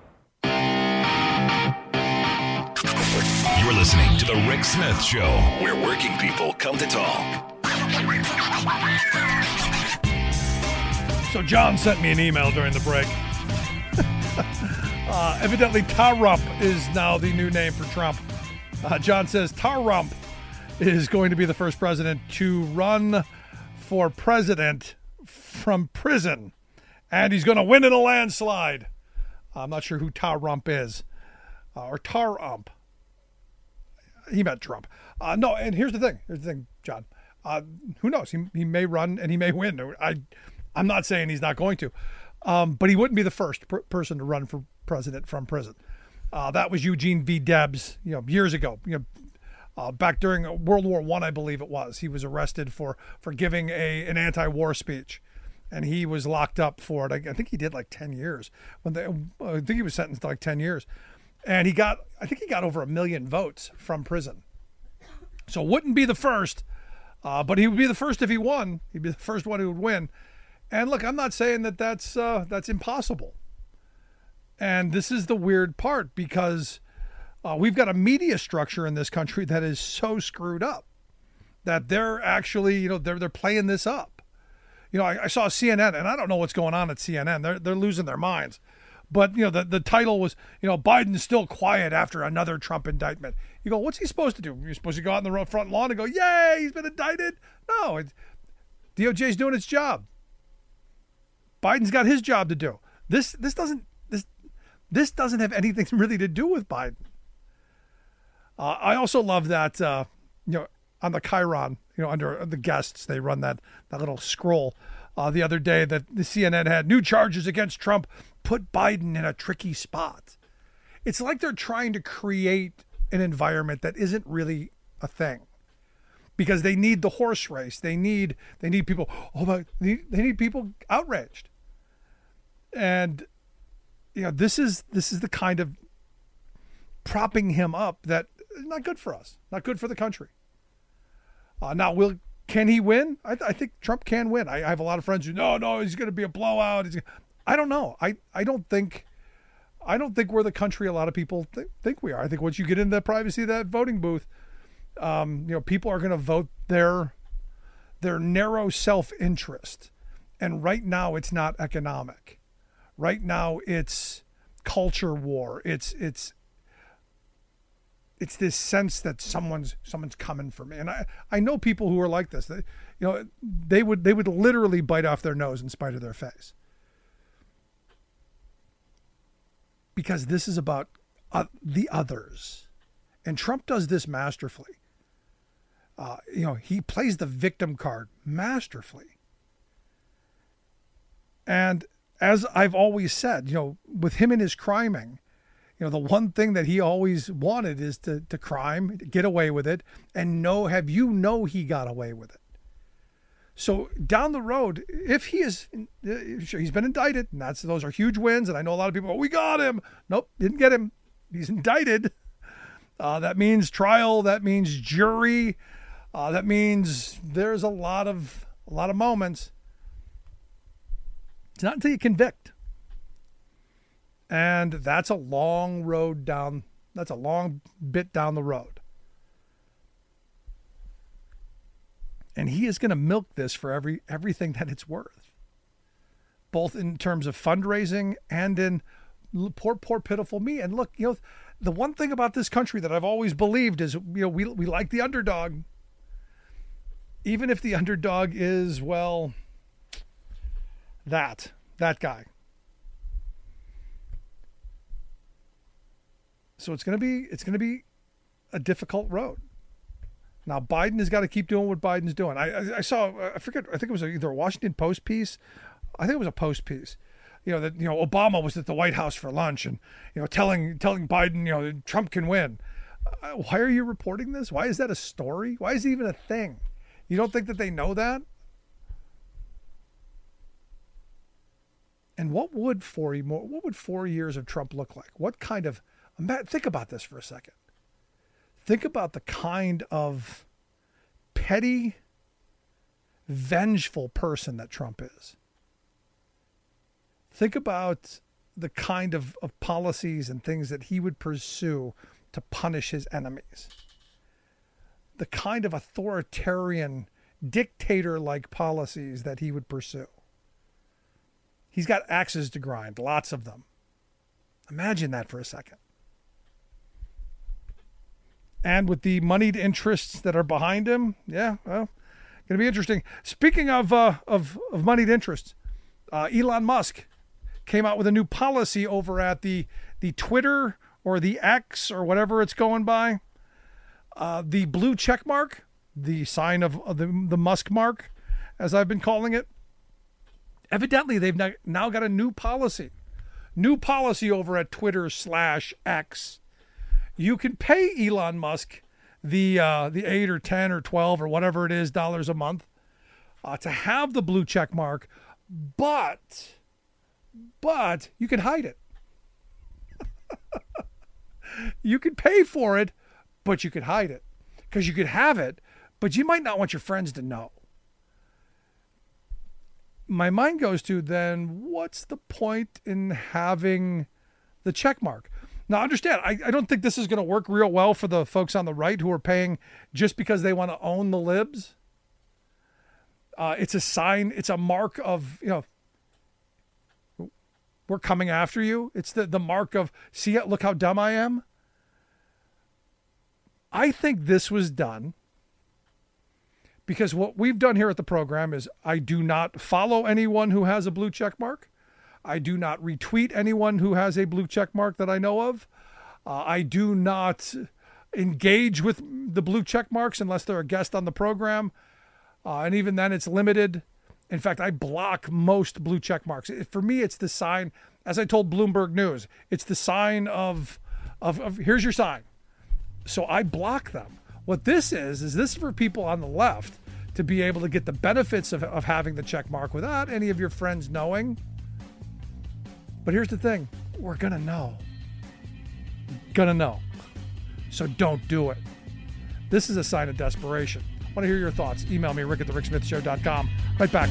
You're listening to The Rick Smith Show, where working people come to talk. So John sent me an email during the break. Evidently, Tar-Rump is now the new name for Trump. John says Tar-Rump is going to be the first president to run for president from prison, and he's going to win in a landslide. I'm not sure who Tar-Rump is, or Tar-Ump. He meant Trump. No, and here's the thing, John. Who knows? He may run and he may win. I'm not saying he's not going to, but he wouldn't be the first person to run for president from prison. That was Eugene V. Debs, years ago. Back during World War I believe it was. He was arrested for giving an anti-war speech, and he was locked up for it. I think he did like 10 years. I think he was sentenced to like 10 years, and I think he got over 1 million votes from prison. So wouldn't be the first, but he would be the first if he won. He'd be the first one who would win. And look, I'm not saying that's impossible. And this is the weird part because we've got a media structure in this country that is so screwed up that they're actually, they're playing this up. I saw CNN, and I don't know what's going on at CNN. They're losing their minds. But, the title was, Biden's still quiet after another Trump indictment. You go, what's he supposed to do? You're supposed to go out in the front lawn and go, yay, he's been indicted? No, DOJ's doing its job. Biden's got his job to do. This doesn't have anything really to do with Biden. I also love that, on the Chiron, under the guests, they run that little scroll the other day that the CNN had new charges against Trump put Biden in a tricky spot. It's like they're trying to create an environment that isn't really a thing because they need the horse race. They need people. They need people outraged. And, this is the kind of propping him up that is not good for us, not good for the country. Now, can he win? I think Trump can win. I have a lot of friends who, no, he's going to be a blowout. I don't know. I don't think we're the country a lot of people think we are. I think once you get into the privacy of that voting booth, people are going to vote their narrow self-interest. And right now it's not economic. Right now it's culture war. It's this sense that someone's coming for me. And I know people who are like this. They would literally bite off their nose in spite of their face. Because this is about the others. And Trump does this masterfully. He plays the victim card masterfully. And as I've always said, with him and his criming, the one thing that he always wanted is to crime, to get away with it, and he got away with it. So down the road, if he's been indicted, and those are huge wins, and I know a lot of people go, we got him. Nope, didn't get him. He's indicted. That means trial. That means jury. That means there's a lot of moments. It's not until you convict. And that's a long road down. That's a long bit down the road. And he is going to milk this for everything that it's worth, both in terms of fundraising and in poor pitiful me. And look, the one thing about this country that I've always believed is, we like the underdog, even if the underdog is, that guy. So it's going to be a difficult road. Now, Biden has got to keep doing what Biden's doing. I saw, I forget, I think it was either a Washington Post piece. I think it was a Post piece. That Obama was at the White House for lunch and telling Biden Trump can win. Why are you reporting this? Why is that a story? Why is it even a thing? You don't think that they know that? And what would 4 years of Trump look like? What kind of, think about this for a second. Think about the kind of petty, vengeful person that Trump is. Think about the kind of policies and things that he would pursue to punish his enemies. The kind of authoritarian, dictator-like policies that he would pursue. He's got axes to grind, lots of them. Imagine that for a second. And with the moneyed interests that are behind him, going to be interesting. Speaking of moneyed interests, Elon Musk came out with a new policy over at the Twitter or the X or whatever it's going by. The blue check mark, the sign of the Musk mark, as I've been calling it. Evidently, they've now got a new policy over at Twitter/X. You can pay Elon Musk the 8 or 10 or 12 or whatever it is dollars a month to have the blue check mark, but you can hide it. You can pay for it, but you could hide it because you could have it, but you might not want your friends to know. My mind goes to then, what's the point in having the check mark. Now, understand, I don't think this is going to work real well for the folks on the right who are paying just because they want to own the libs. It's a sign, it's a mark of, we're coming after you. It's the mark of, see, look how dumb I am. I think this was done because what we've done here at the program is I do not follow anyone who has a blue check mark. I do not retweet anyone who has a blue check mark that I know of. I do not engage with the blue check marks unless they're a guest on the program. And even then it's limited. In fact, I block most blue check marks. For me, it's the sign, as I told Bloomberg News, it's the sign of here's your sign. So I block them. What this is this for people on the left to be able to get the benefits of having the check mark without any of your friends knowing. But here's the thing. We're going to know. Gonna know. So don't do it. This is a sign of desperation. I want to hear your thoughts. Email me, rick@thericksmithshow.com. Right back.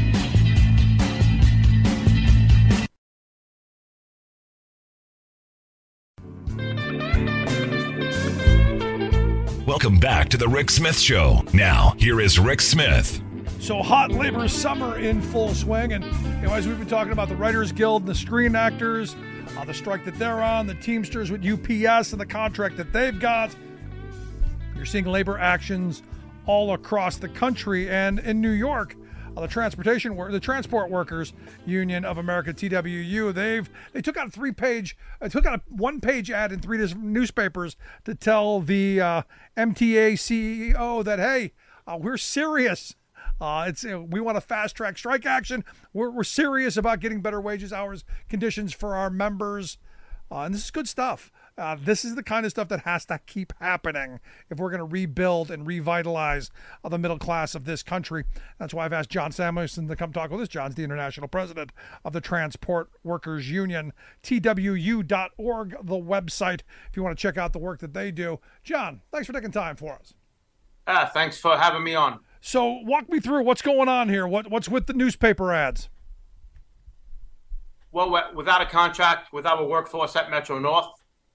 Welcome back to the Rick Smith Show. Now, here is Rick Smith. So hot labor summer in full swing. And as we've been talking about the Writers Guild and the Screen Actors, the strike that they're on, the Teamsters with UPS and the contract that they've got. You're seeing labor actions all across the country. And in New York, the Transport Workers Union of America, TWU, they took out a one-page ad in 3 different newspapers to tell the MTA CEO that, hey, we're serious. We want a fast-track strike action. We're serious about getting better wages, hours, conditions for our members. And this is good stuff. This is the kind of stuff that has to keep happening if we're going to rebuild and revitalize the middle class of this country. That's why I've asked John Samuelson to come talk with us. John's the international president of the Transport Workers Union, TWU.org, the website, if you want to check out the work that they do. John, thanks for taking time for us. Thanks for having me on. So walk me through what's going on here. What's with the newspaper ads? Well, without a contract with our workforce at Metro North,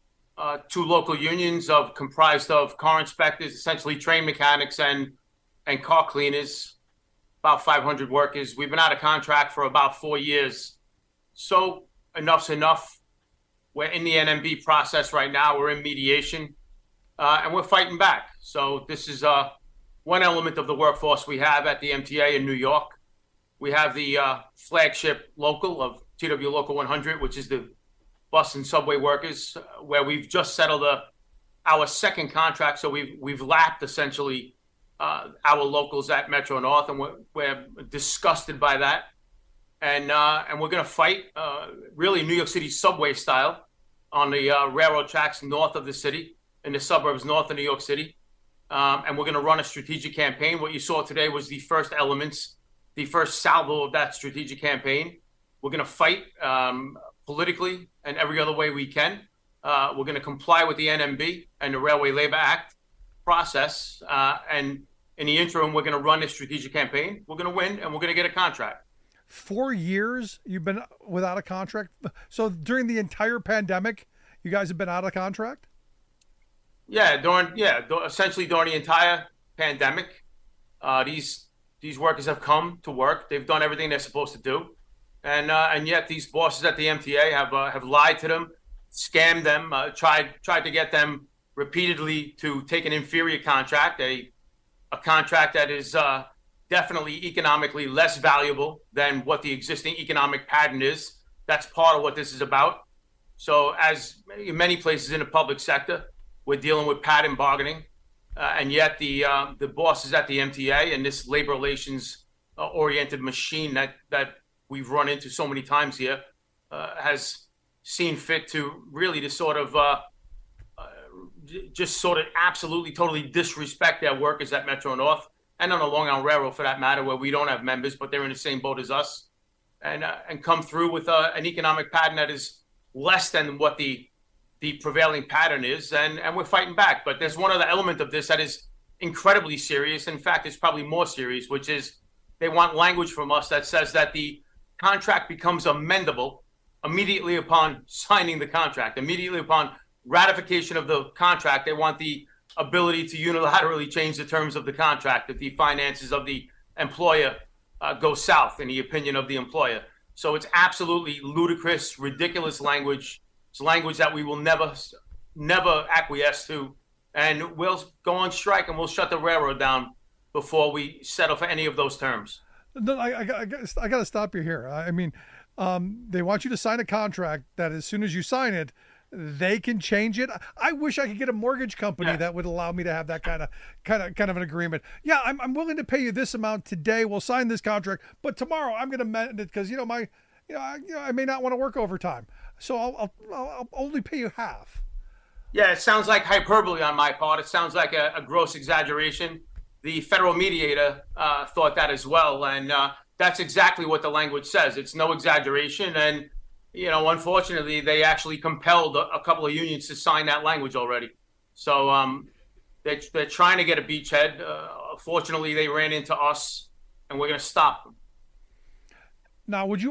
2 local unions comprised of car inspectors, essentially train mechanics and car cleaners, about 500 workers. We've been out of contract for about 4 years. So enough's enough. We're in the NMB process right now. We're in mediation, and we're fighting back. So this is one element of the workforce we have at the MTA in New York. We have the flagship local of TW Local 100, which is the bus and subway workers, where we've just settled our second contract. So we've lapped essentially our locals at Metro North, and we're disgusted by that. And we're going to fight really New York City subway style on the railroad tracks north of the city, in the suburbs north of New York City. And we're going to run a strategic campaign. What you saw today was the first elements, the first salvo of that strategic campaign. We're going to fight politically and every other way we can. We're going to comply with the NMB and the Railway Labor Act process. And in the interim, we're going to run a strategic campaign. We're going to win, and we're going to get a contract. 4 years you've been without a contract? So during the entire pandemic, you guys have been out of contract? Yeah, essentially during the entire pandemic, these workers have come to work. They've done everything they're supposed to do, and yet these bosses at the MTA have lied to them, scammed them, tried to get them repeatedly to take an inferior contract, a contract that is definitely economically less valuable than what the existing economic pattern is. That's part of what this is about. So, as in many places in the public sector, we're dealing with pattern bargaining, and yet the bosses at the MTA and this labor relations oriented machine that we've run into so many times here has seen fit to really to sort of absolutely totally disrespect their workers at Metro North and on the Long Island Railroad for that matter, where we don't have members, but they're in the same boat as us, and come through with an economic pattern that is less than what the prevailing pattern is, and we're fighting back. But there's one other element of this that is incredibly serious. In fact, it's probably more serious, which is they want language from us that says that the contract becomes amendable immediately upon signing the contract, immediately upon ratification of the contract, they want the ability to unilaterally change the terms of the contract if the finances of the employer go south, in the opinion of the employer. So it's absolutely ludicrous, ridiculous language. It's language that we will never acquiesce to. And we'll go on strike and we'll shut the railroad down before we settle for any of those terms. No, I got to stop you here. I mean, they want you to sign a contract that as soon as you sign it, they can change it. I wish I could get a mortgage company that would allow me to have that kind of an agreement. Yeah, I'm willing to pay you this amount today. We'll sign this contract, but tomorrow I'm going to amend it because I may not want to work overtime, so I'll only pay you half. Yeah, it sounds like hyperbole on my part. It sounds like a gross exaggeration. The federal mediator thought that as well, and that's exactly what the language says. It's no exaggeration, and unfortunately, they actually compelled a couple of unions to sign that language already. So they're trying to get a beachhead. Fortunately, they ran into us, and we're going to stop them. Now, would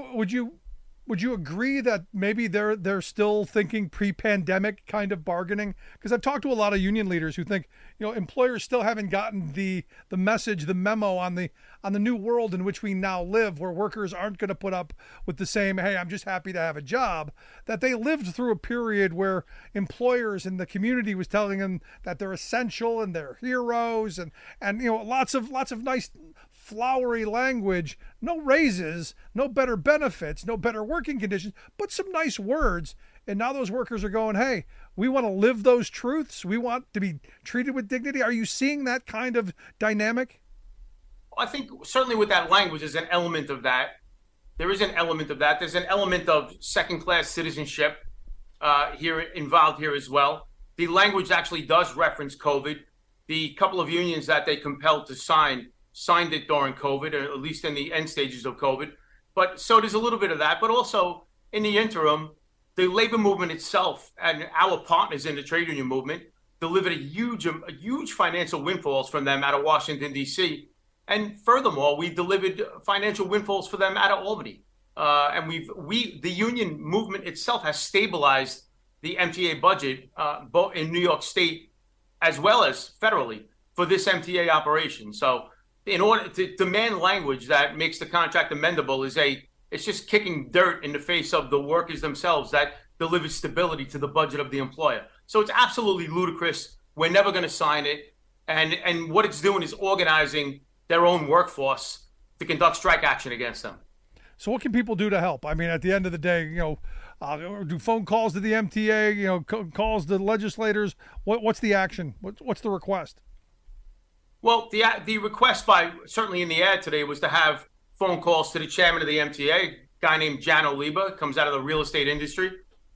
you agree that maybe they're still thinking pre-pandemic kind of bargaining? Because I've talked to a lot of union leaders who think employers still haven't gotten the message, the memo on the new world in which we now live, where workers aren't going to put up with the same, hey, I'm just happy to have a job. That they lived through a period where employers and the community was telling them that they're essential and they're heroes, and lots of nice flowery language, no raises, no better benefits, no better working conditions, but some nice words. And now those workers are going, hey, we want to live those truths. We want to be treated with dignity. Are you seeing that kind of dynamic? I think certainly with that language, there's an element of that. There is an element of that. There's an element of second-class citizenship here involved here as well. The language actually does reference COVID. The couple of unions that they compelled to signed it during COVID, or at least in the end stages of COVID. But so there's a little bit of that. But also in the interim, the labor movement itself and our partners in the trade union movement delivered a huge financial windfalls from them out of Washington, D.C. And furthermore, we delivered financial windfalls for them out of Albany. And the union movement itself has stabilized the MTA budget both in New York State as well as federally for this MTA operation. So in order to demand language that makes the contract amendable it's just kicking dirt in the face of the workers themselves that delivers stability to the budget of the employer. So it's absolutely ludicrous. We're never going to sign it. And what it's doing is organizing their own workforce to conduct strike action against them. So what can people do to help? I mean, at the end of the day, do phone calls to the MTA, calls to legislators? What's the action? What's the request? Well, the request certainly in the ad today was to have phone calls to the chairman of the MTA, a guy named Jan Oliba, comes out of the real estate industry.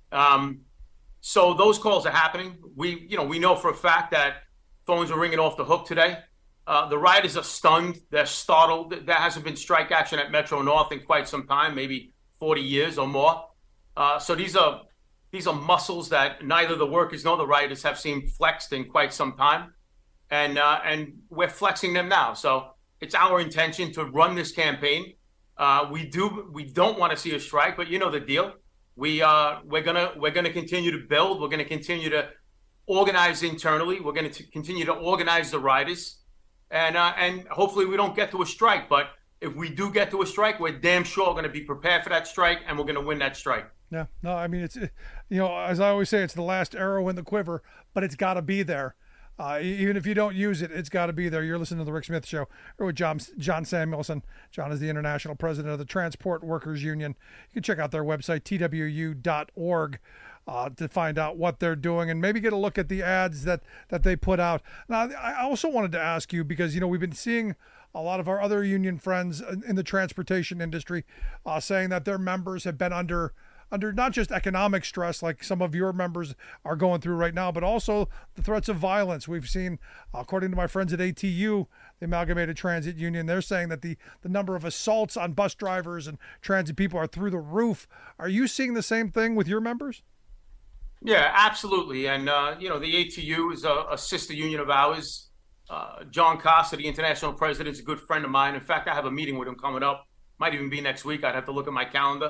So those calls are happening. We know for a fact that phones are ringing off the hook today. The riders are stunned. They're startled. There hasn't been strike action at Metro North in quite some time, maybe 40 years or more. So these are muscles that neither the workers nor the riders have seen flexed in quite some time. And we're flexing them now. So it's our intention to run this campaign. We don't want to see a strike, but you know the deal. We're gonna continue to build. We're gonna continue to organize internally. We're gonna continue to organize the riders, and hopefully we don't get to a strike. But if we do get to a strike, we're damn sure going to be prepared for that strike, and we're going to win that strike. Yeah, no, I mean it's as I always say, it's the last arrow in the quiver, but it's got to be there. Even if you don't use it, it's got to be there. You're listening to the Rick Smith Show. We're with John Samuelson. John is the international president of the Transport Workers Union. You can check out their website, twu.org, to find out what they're doing and maybe get a look at the ads that they put out. Now, I also wanted to ask you, because, we've been seeing a lot of our other union friends in the transportation industry saying that their members have been under not just economic stress like some of your members are going through right now, but also the threats of violence. We've seen, according to my friends at ATU, the Amalgamated Transit Union, they're saying that the number of assaults on bus drivers and transit people are through the roof. Are you seeing the same thing with your members? Yeah, absolutely. And, the ATU is a sister union of ours. John Costa, the international president, is a good friend of mine. In fact, I have a meeting with him coming up. Might even be next week. I'd have to look at my calendar.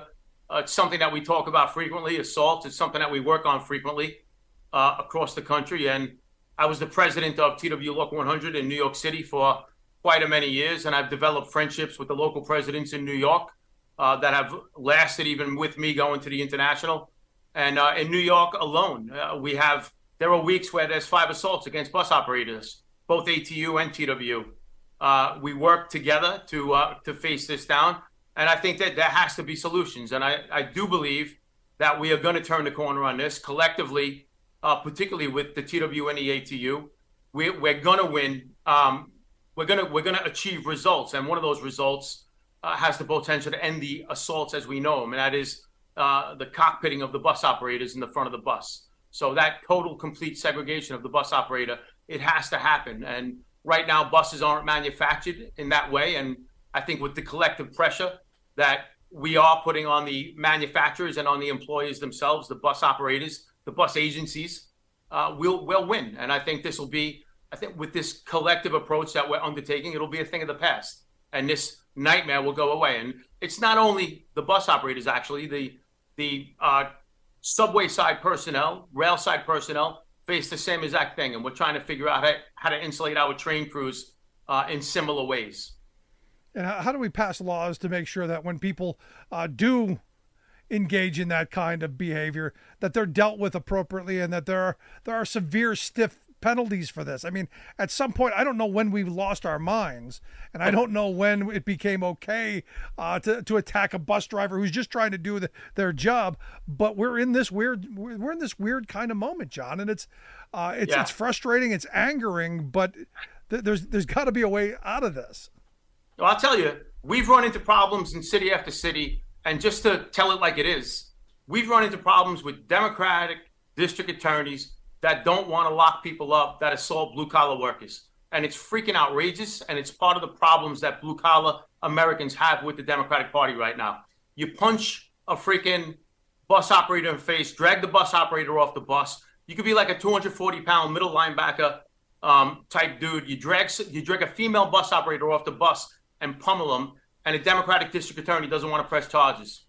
It's something that we talk about frequently. Assault is something that we work on frequently across the country. And I was the president of TW Local 100 in New York City for quite a many years, and I've developed friendships with the local presidents in New York that have lasted even with me going to the international. And in New York alone, there are weeks where there's 5 assaults against bus operators, both ATU and TW. We work together to face this down, and I think that there has to be solutions. And I do believe that we are going to turn the corner on this collectively, particularly with the TW and the ATU. We're going to win. We're going to achieve results, and one of those results has the potential to end the assaults as we know them, and that is the cockpitting of the bus operators in the front of the bus. So that total, complete segregation of the bus operator, it has to happen. And right now, buses aren't manufactured in that way, and I think with the collective pressure that we are putting on the manufacturers and on the employers themselves, the bus operators, the bus agencies, we'll win. And I think this will be, with this collective approach that we're undertaking, it'll be a thing of the past. And this nightmare will go away. And it's not only the bus operators, actually, the subway side personnel, rail side personnel face the same exact thing. And we're trying to figure out how to insulate our train crews in similar ways. And how do we pass laws to make sure that when people do engage in that kind of behavior, that they're dealt with appropriately and that there are severe, stiff penalties for this? I mean, at some point, I don't know when we lost our minds, and I don't know when it became okay to attack a bus driver who's just trying to do their job. But we're in this weird kind of moment, John, and it's frustrating, it's angering, but there's got to be a way out of this. Well, I'll tell you, we've run into problems in city after city, and just to tell it like it is, we've run into problems with Democratic district attorneys that don't want to lock people up that assault blue-collar workers. And it's freaking outrageous, and it's part of the problems that blue-collar Americans have with the Democratic Party right now. You punch a freaking bus operator in the face, drag the bus operator off the bus. You could be like a 240-pound middle linebacker type dude. You drag a female bus operator off the bus and pummel them, and a Democratic district attorney doesn't want to press charges.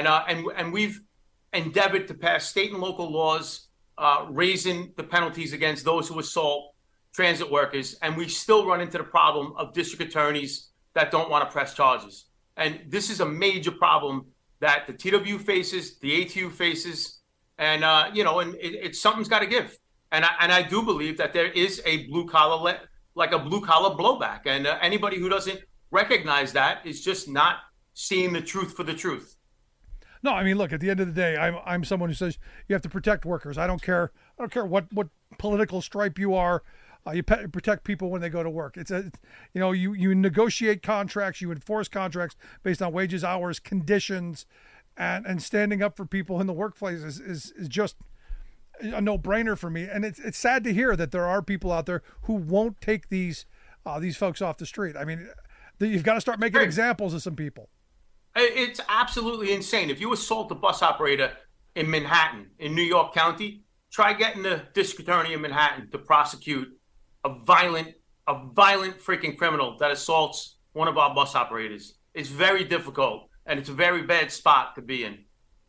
And we've endeavored to pass state and local laws raising the penalties against those who assault transit workers, and we still run into the problem of district attorneys that don't want to press charges. And this is a major problem that the TW faces, the ATU faces, and it's something's got to give. And I do believe that there is a blue collar blowback, and anybody who doesn't recognize that is just not seeing the truth for the truth. No, I mean, look, at the end of the day, I'm someone who says you have to protect workers. I don't care what political stripe you are. You protect people when they go to work. You negotiate contracts, you enforce contracts based on wages, hours, conditions, and standing up for people in the workplace is just a no-brainer for me. And it's sad to hear that there are people out there who won't take these folks off the street. I mean, you've got to start making examples of some people. It's absolutely insane. If you assault a bus operator in Manhattan, in New York County, try getting the district attorney in Manhattan to prosecute a violent freaking criminal that assaults one of our bus operators. It's very difficult, and it's a very bad spot to be in.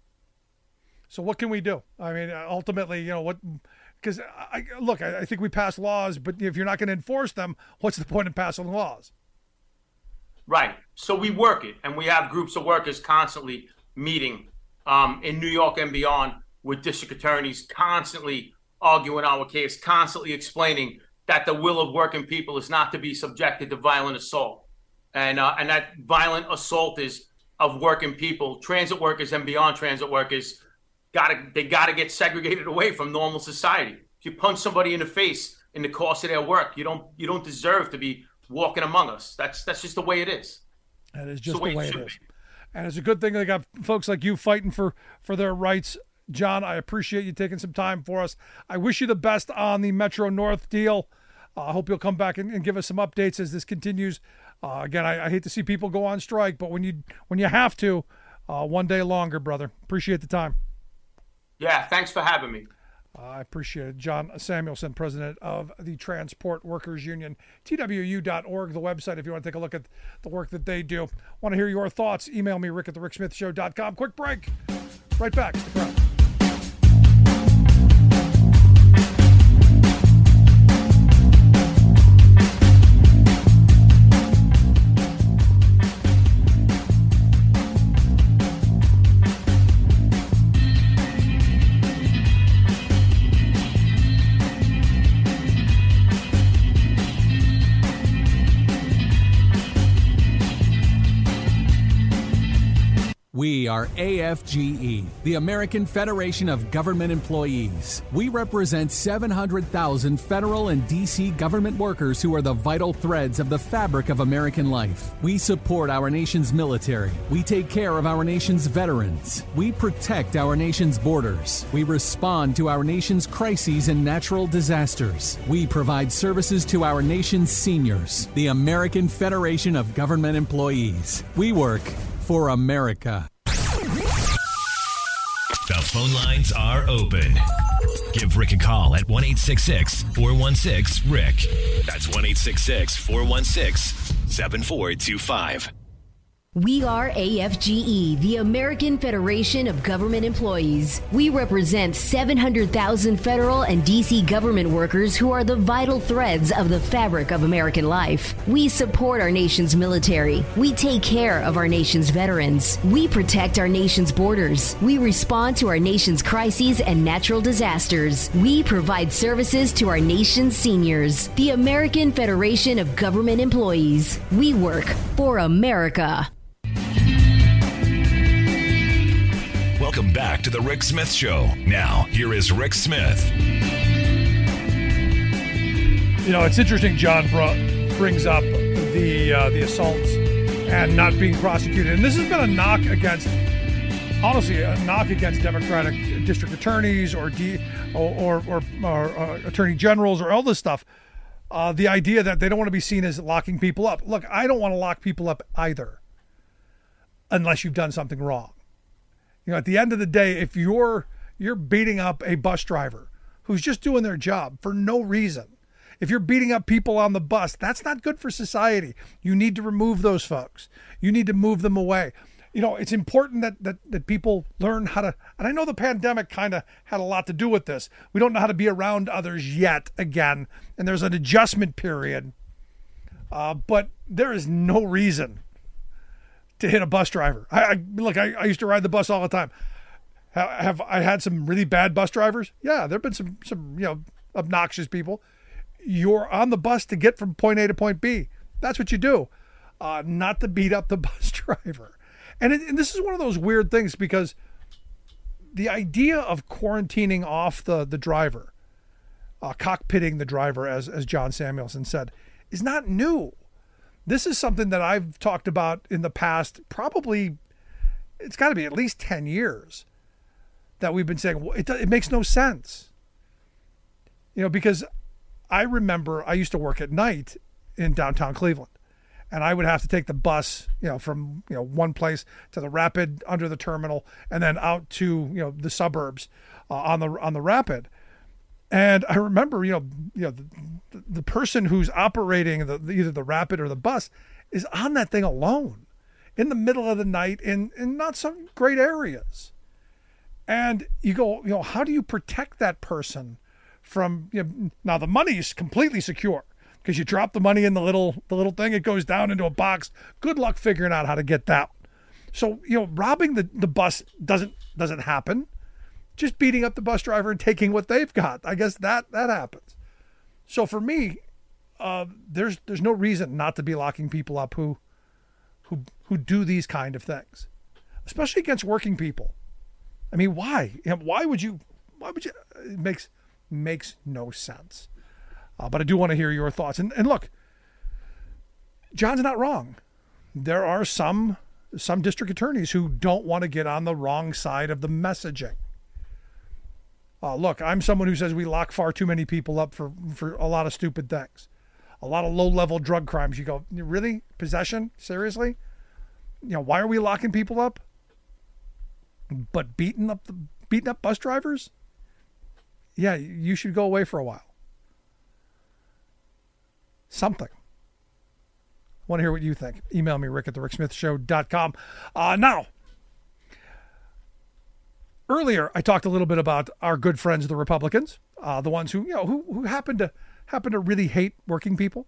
So what can we do? I mean, ultimately, because I think we pass laws, but if you're not going to enforce them, what's the point in passing laws? Right. So we work it, and we have groups of workers constantly meeting in New York and beyond with district attorneys, constantly arguing our case, constantly explaining that the will of working people is not to be subjected to violent assault. And that violent assault is of working people, transit workers and beyond transit workers, they got to get segregated away from normal society. If you punch somebody in the face in the course of their work, you don't deserve to be walking among us. That's just the way it is. That is just the way it is. And it's a good thing they got folks like you fighting for their rights. John, I appreciate you taking some time for us. I wish you the best on the Metro North deal. I hope you'll come back and give us some updates as this continues. Again, I hate to see people go on strike, but when you have to, one day longer, brother. Appreciate the time. Yeah, thanks for having me. I appreciate it. John Samuelson, president of the Transport Workers Union, TWU.org, the website, if you want to take a look at the work that they do. Want to hear your thoughts? Email me, rick@thericksmithshow.com. Quick break. Right back. Stick around. We are AFGE, the American Federation of Government Employees. We represent 700,000 federal and D.C. government workers who are the vital threads of the fabric of American life. We support our nation's military. We take care of our nation's veterans. We protect our nation's borders. We respond to our nation's crises and natural disasters. We provide services to our nation's seniors. The American Federation of Government Employees. We work for America. The phone lines are open. Give Rick a call at 1-866-416-RICK. That's 1-866-416-7425. We are AFGE, the American Federation of Government Employees. We represent 700,000 federal and D.C. government workers who are the vital threads of the fabric of American life. We support our nation's military. We take care of our nation's veterans. We protect our nation's borders. We respond to our nation's crises and natural disasters. We provide services to our nation's seniors. The American Federation of Government Employees. We work for America. Welcome back to the Rick Smith Show. Now, here is Rick Smith. You know, it's interesting John brings up the assaults and not being prosecuted. And this has been a knock against, honestly, a knock against Democratic district attorneys or attorney generals or all this stuff. The idea that they don't want to be seen as locking people up. Look, I don't want to lock people up either, unless you've done something wrong. You know, at the end of the day, if you're beating up a bus driver who's just doing their job for no reason, if you're beating up people on the bus, that's not good for society. You need to remove those folks. You need to move them away. You know, it's important that people learn how to, and I know the pandemic kind of had a lot to do with this. We don't know how to be around others yet again, and there's an adjustment period. But there is no reason to hit a bus driver. I used to ride the bus all the time. Have I had some really bad bus drivers? Yeah, there've been some obnoxious people. You're on the bus to get from point A to point B. That's what you do, not to beat up the bus driver. And this is one of those weird things, because the idea of quarantining off the driver, cockpitting the driver, as John Samuelson said, is not new. This is something that I've talked about in the past, probably, it's got to be at least 10 years that we've been saying, well, it makes no sense. You know, because I remember I used to work at night in downtown Cleveland, and I would have to take the bus, from, one place to the Rapid under the terminal and then out to, the suburbs on the Rapid. And I remember, the person who's operating either the Rapid or the bus is on that thing alone in the middle of the night in not some great areas. And you go, how do you protect that person from, now the money is completely secure because you drop the money in the little thing, it goes down into a box. Good luck figuring out how to get that. So, robbing the bus doesn't happen. Just beating up the bus driver and taking what they've got, I guess that happens. So for me, there's no reason not to be locking people up who do these kind of things, especially against working people. I mean, why? Why would you? It makes no sense. But I do want to hear your thoughts. And look, John's not wrong. There are some district attorneys who don't want to get on the wrong side of the messaging. Look, I'm someone who says we lock far too many people up for a lot of stupid things, a lot of low-level drug crimes. You go, really? Possession? Seriously? Why are we locking people up? But beating up bus drivers? yeah, you should go away for a while. Something. I want to hear what you think. Email me, rick@thericksmithshow.com. Now, earlier I talked a little bit about our good friends, the Republicans, the ones who happen to really hate working people.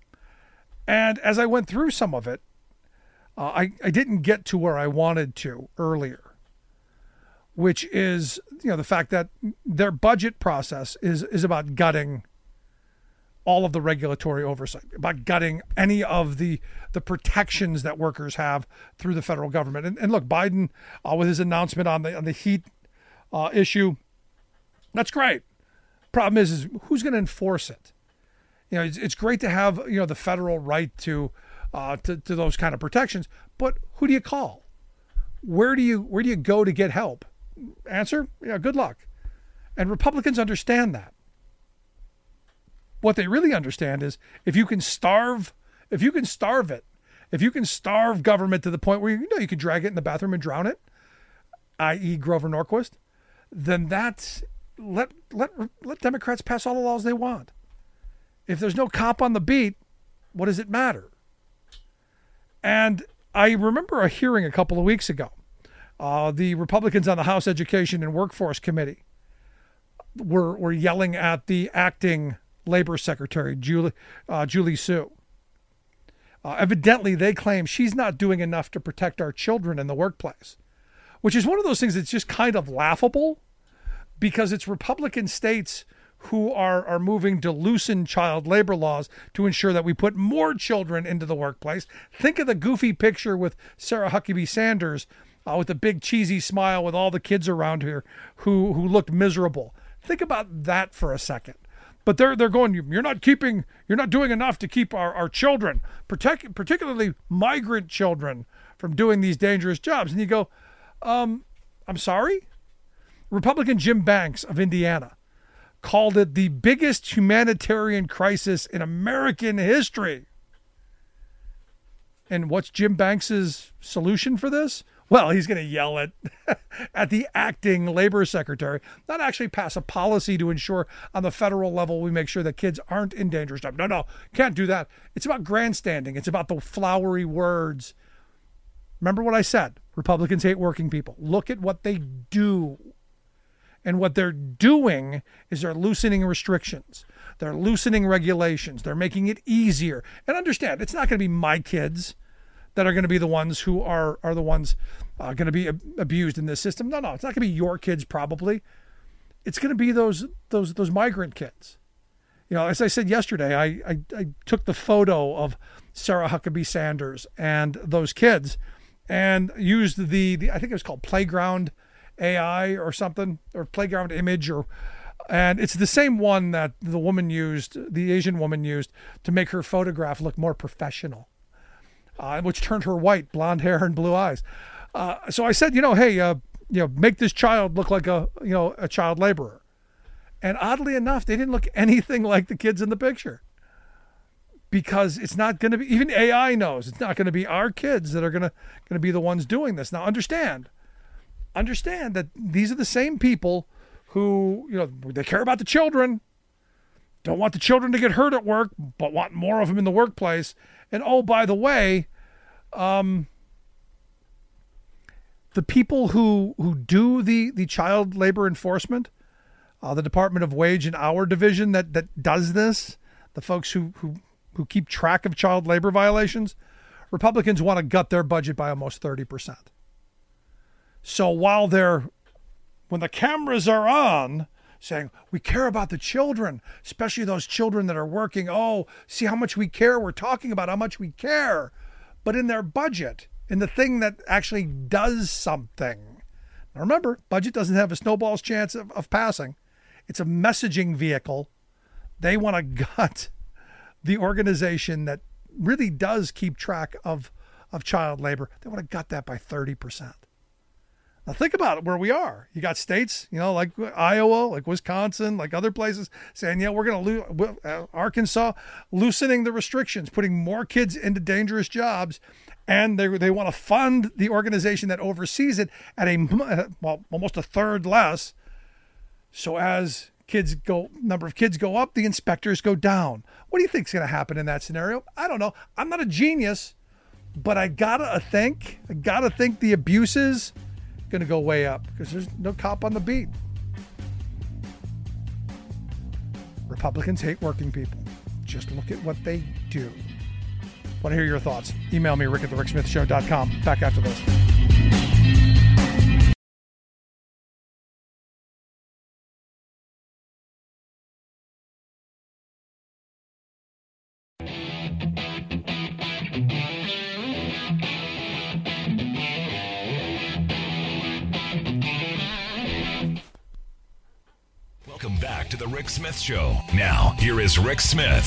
And as I went through some of it, I didn't get to where I wanted to earlier, which is the fact that their budget process is about gutting all of the regulatory oversight, about gutting any of the protections that workers have through the federal government. And look, Biden with his announcement on the heat issue, that's great. Problem is who's going to enforce it? It's great to have the federal right to those kind of protections, but who do you call? Where do you go to get help? Answer: yeah, good luck. And Republicans understand that. What they really understand is if you can starve it, if you can starve government to the point where you can drag it in the bathroom and drown it, i.e. Grover Norquist, then that's let Democrats pass all the laws they want. If there's no cop on the beat, what does it matter? And I remember a hearing a couple of weeks ago. The Republicans on the House Education and Workforce Committee were yelling at the acting Labor Secretary, Julie Su. Evidently, they claim she's not doing enough to protect our children in the workplace, which is one of those things that's just kind of laughable because it's Republican states who are moving to loosen child labor laws to ensure that we put more children into the workplace. Think of the goofy picture with Sarah Huckabee Sanders with the big cheesy smile with all the kids around her who looked miserable. Think about that for a second. But they're going, you're not doing enough to keep our children, particularly migrant children, from doing these dangerous jobs. And you go, I'm sorry? Republican Jim Banks of Indiana called it the biggest humanitarian crisis in American history. And what's Jim Banks's solution for this? Well, he's going to yell at the acting labor secretary, not actually pass a policy to ensure on the federal level we make sure that kids aren't in dangerous jobs. No, can't do that. It's about grandstanding. It's about the flowery words. Remember what I said. Republicans hate working people. Look at what they do. And what they're doing is they're loosening restrictions. They're loosening regulations. They're making it easier. And understand, it's not going to be my kids that are going to be the ones who are the ones going to be abused in this system. No, it's not going to be your kids probably. It's going to be those migrant kids. As I said yesterday, I took the photo of Sarah Huckabee Sanders and those kids and used the I think it was called Playground AI or something, or Playground Image, and it's the same one that the Asian woman used to make her photograph look more professional. Which turned her white, blonde hair and blue eyes. So I said, hey, make this child look like a child laborer. And oddly enough, they didn't look anything like the kids in the picture. Because it's not going to be, even AI knows, it's not going to be our kids that are going to be the ones doing this. Now understand that these are the same people who, they care about the children, don't want the children to get hurt at work, but want more of them in the workplace. And oh, by the way, the people who do the child labor enforcement, the Department of Wage and Hour Division that does this, the folks who keep track of child labor violations, Republicans want to gut their budget by almost 30%. So while when the cameras are on, saying, we care about the children, especially those children that are working. Oh, see how much we care. We're talking about how much we care. But in their budget, in the thing that actually does something. Now remember, budget doesn't have a snowball's chance of passing. It's a messaging vehicle. They want to gut the organization that really does keep track of child labor. They want to gut that by 30%. Now think about it, where we are. You got states, like Iowa, like Wisconsin, like other places saying, we're going to Arkansas, loosening the restrictions, putting more kids into dangerous jobs. And they want to fund the organization that oversees it at almost a third less. So as number of kids go up, the inspectors go down. What do you think's going to happen in that scenario? I don't know. I'm not a genius, but I gotta think the abuse is going to go way up because there's no cop on the beat. Republicans hate working people. Just look at what they do. Want to hear your thoughts? Email me, rick@thericksmithshow.com. Back after this. Welcome back to the Rick Smith Show. Now, here is Rick Smith.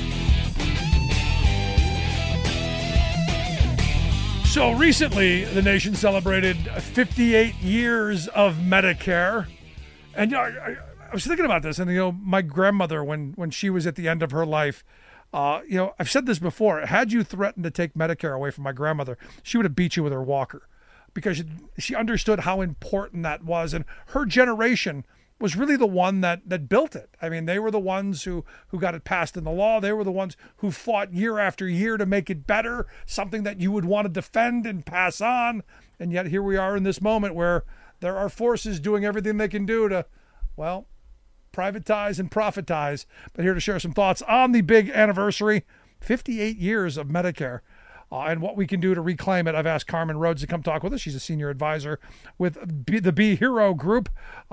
So recently, the nation celebrated 58 years of Medicare. And I was thinking about this, and my grandmother, when she was at the end of her life, I've said this before, had you threatened to take Medicare away from my grandmother, she would have beat you with her walker because she understood how important that was. And her generation was really the one that built it. I mean, they were the ones who got it passed in the law. They were the ones who fought year after year to make it better, something that you would want to defend and pass on. And yet here we are in this moment where there are forces doing everything they can do to, well, privatize and profitize. But here to share some thoughts on the big anniversary, 58 years of Medicare. And what we can do to reclaim it. I've asked Carmen Rhodes to come talk with us. She's a senior advisor with the Be Hero Group.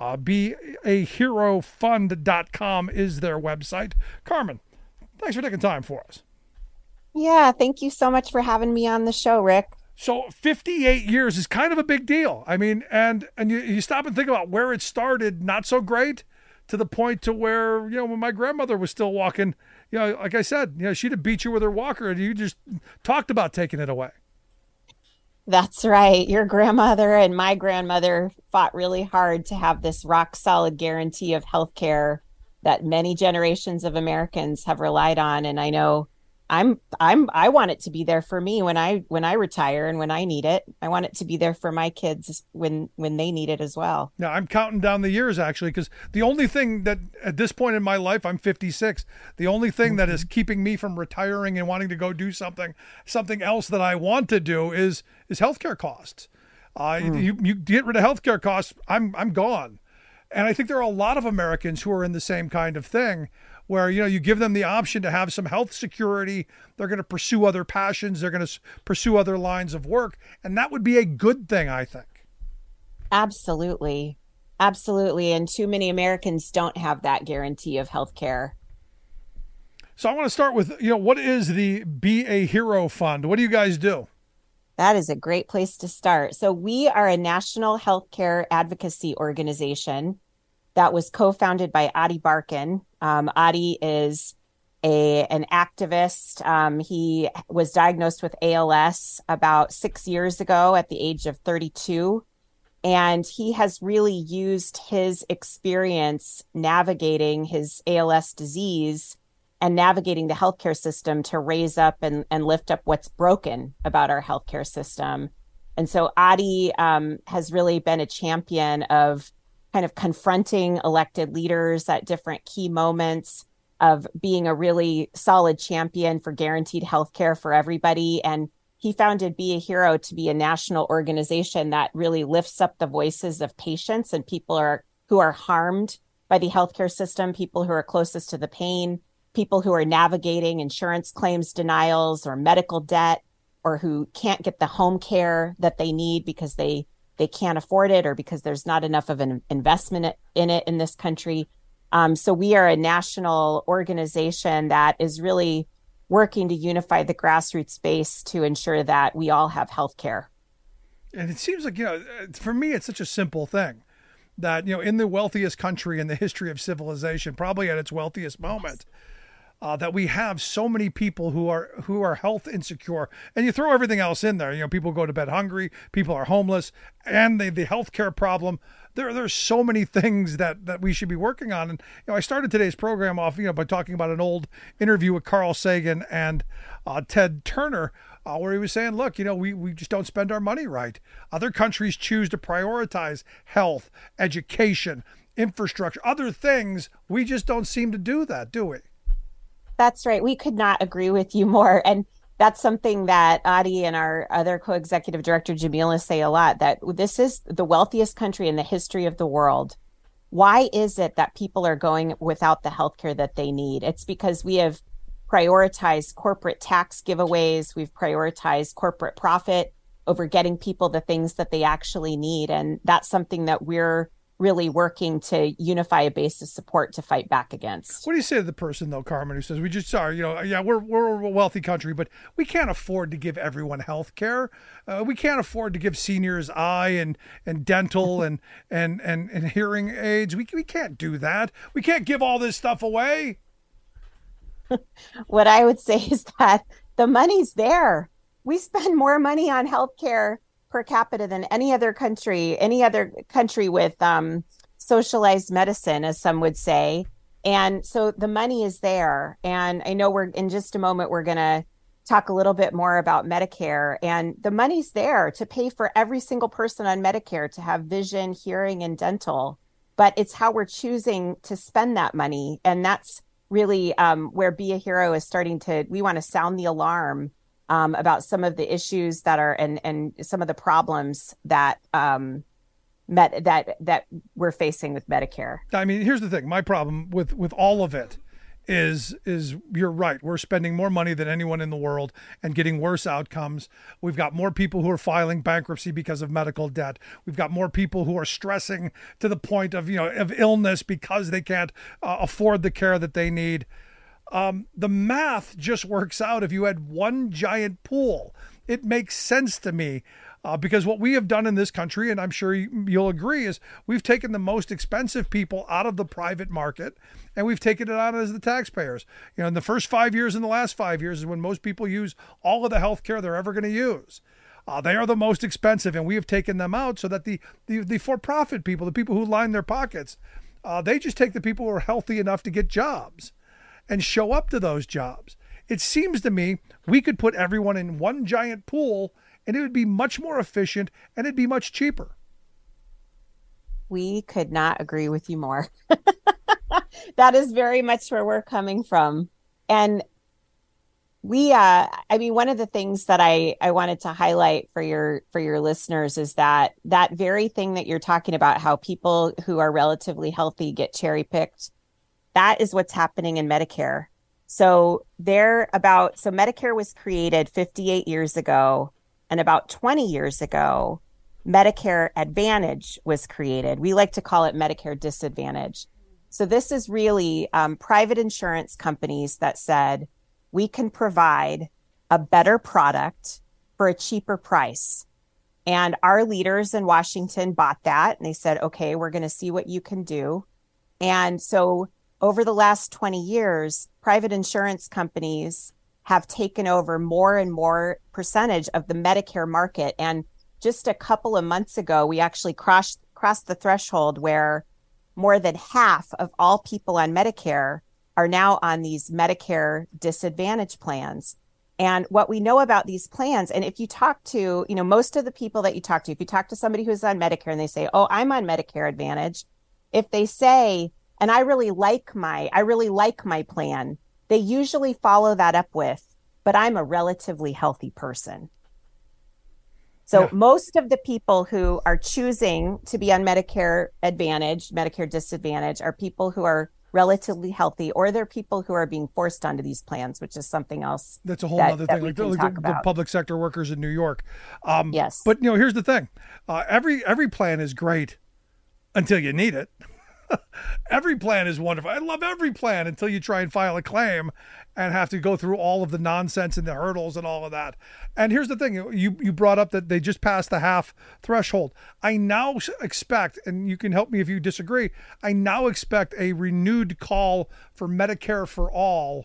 BeAHeroFund.com is their website. Carmen, thanks for taking time for us. Yeah, thank you so much for having me on the show, Rick. So 58 years is kind of a big deal. I mean, and you stop and think about where it started, not so great, to the point to where, when my grandmother was still walking, like I said, she'd have beat you with her walker and you just talked about taking it away. That's right. Your grandmother and my grandmother fought really hard to have this rock solid guarantee of health care that many generations of Americans have relied on. And I know I want it to be there for me when I retire and when I need it. I want it to be there for my kids when they need it as well. Now, I'm counting down the years, actually, because the only thing that at this point in my life, I'm 56, the only thing that is keeping me from retiring and wanting to go do something else that I want to do is healthcare costs. You get rid of healthcare costs, I'm gone. And I think there are a lot of Americans who are in the same kind of thing, where, you give them the option to have some health security. They're going to pursue other passions. They're going to pursue other lines of work. And that would be a good thing, I think. Absolutely. Absolutely. And too many Americans don't have that guarantee of health care. So I want to start with, what is the Be a Hero Fund? What do you guys do? That is a great place to start. So we are a national healthcare advocacy organization that was co-founded by Adi Barkan. Adi is an activist. He was diagnosed with ALS about 6 years ago at the age of 32. And he has really used his experience navigating his ALS disease and navigating the healthcare system to raise up and lift up what's broken about our healthcare system. And so Adi has really been a champion of kind of confronting elected leaders at different key moments, of being a really solid champion for guaranteed healthcare for everybody. And he founded Be a Hero to be a national organization that really lifts up the voices of patients and people who are harmed by the healthcare system, people who are closest to the pain, people who are navigating insurance claims denials or medical debt, or who can't get the home care that they need because they can't afford it or because there's not enough of an investment in it in this country. So we are a national organization that is really working to unify the grassroots base to ensure that we all have health care. And it seems like, for me, it's such a simple thing that, in the wealthiest country in the history of civilization, probably at its wealthiest moment, that we have so many people who are health insecure, and you throw everything else in there. People go to bed hungry, people are homeless, and the healthcare problem. There's so many things that we should be working on. And I started today's program off by talking about an old interview with Carl Sagan and Ted Turner, where he was saying, look, we just don't spend our money right. Other countries choose to prioritize health, education, infrastructure, other things. We just don't seem to do that, do we? That's right. We could not agree with you more. And that's something that Adi and our other co-executive director, Jamila, say a lot, that this is the wealthiest country in the history of the world. Why is it that people are going without the healthcare that they need? It's because we have prioritized corporate tax giveaways. We've prioritized corporate profit over getting people the things that they actually need. And that's something that we're really working to unify a base of support to fight back against. What do you say to the person, though, Carmen, who says we're a wealthy country, but we can't afford to give everyone health care. We can't afford to give seniors eye and dental and hearing aids. We can't do that. We can't give all this stuff away. What I would say is that the money's there. We spend more money on healthcare per capita than any other country with socialized medicine, as some would say. And so the money is there. And I know in just a moment, we're going to talk a little bit more about Medicare, and the money's there to pay for every single person on Medicare to have vision, hearing, and dental. But it's how we're choosing to spend that money. And that's really where Be a Hero is we want to sound the alarm about some of the issues that are and some of the problems that that we're facing with Medicare. I mean, here's the thing. My problem with all of it is you're right. We're spending more money than anyone in the world and getting worse outcomes. We've got more people who are filing bankruptcy because of medical debt. We've got more people who are stressing to the point of illness because they can't afford the care that they need. The math just works out. If you had one giant pool, it makes sense to me, because what we have done in this country, and I'm sure you'll agree, is we've taken the most expensive people out of the private market and we've taken it out as the taxpayers. In the first 5 years and the last 5 years is when most people use all of the health care they're ever going to use. They are the most expensive, and we have taken them out so that the for-profit people, the people who line their pockets, they just take the people who are healthy enough to get jobs and show up to those jobs. It seems to me we could put everyone in one giant pool and it would be much more efficient and it'd be much cheaper. We could not agree with you more. That is very much where we're coming from. And one of the things that I wanted to highlight for your listeners is that very thing that you're talking about, how people who are relatively healthy get cherry picked. That is what's happening in Medicare. So Medicare was created 58 years ago, and about 20 years ago, Medicare Advantage was created. We like to call it Medicare Disadvantage. So this is really private insurance companies that said, we can provide a better product for a cheaper price. And our leaders in Washington bought that, and they said, okay, we're going to see what you can do. And so over the last 20 years, private insurance companies have taken over more and more percentage of the Medicare market. And just a couple of months ago, we actually crossed the threshold where more than half of all people on Medicare are now on these Medicare Disadvantage plans. And what we know about these plans, and if you talk to, most of the people that you talk to, if you talk to somebody who's on Medicare and they say, oh, I'm on Medicare Advantage, if they say, and I really like my plan, they usually follow that up with, but I'm a relatively healthy person. So most of the people who are choosing to be on Medicare Advantage, Medicare Disadvantage, are people who are relatively healthy, or they're people who are being forced onto these plans, which is something else. That's a whole other thing, like the public sector workers in New York. Yes. But here's the thing. Every plan is great until you need it. Every plan is wonderful. I love every plan until you try and file a claim and have to go through all of the nonsense and the hurdles and all of that. And here's the thing. You brought up that they just passed the half threshold. I now expect, and you can help me if you disagree, I now expect a renewed call for Medicare for all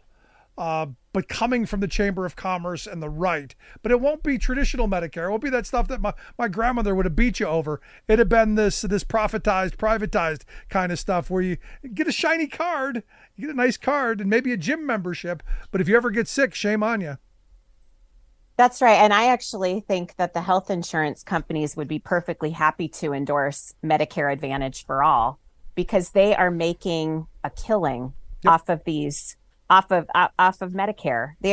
but coming from the Chamber of Commerce and the right. But it won't be traditional Medicare. It won't be that stuff that my grandmother would have beat you over. It'd have been this privatized kind of stuff where you get a shiny card, you get a nice card, and maybe a gym membership. But if you ever get sick, shame on you. That's right. And I actually think that the health insurance companies would be perfectly happy to endorse Medicare Advantage for all, because they are making a killing off of Medicare. They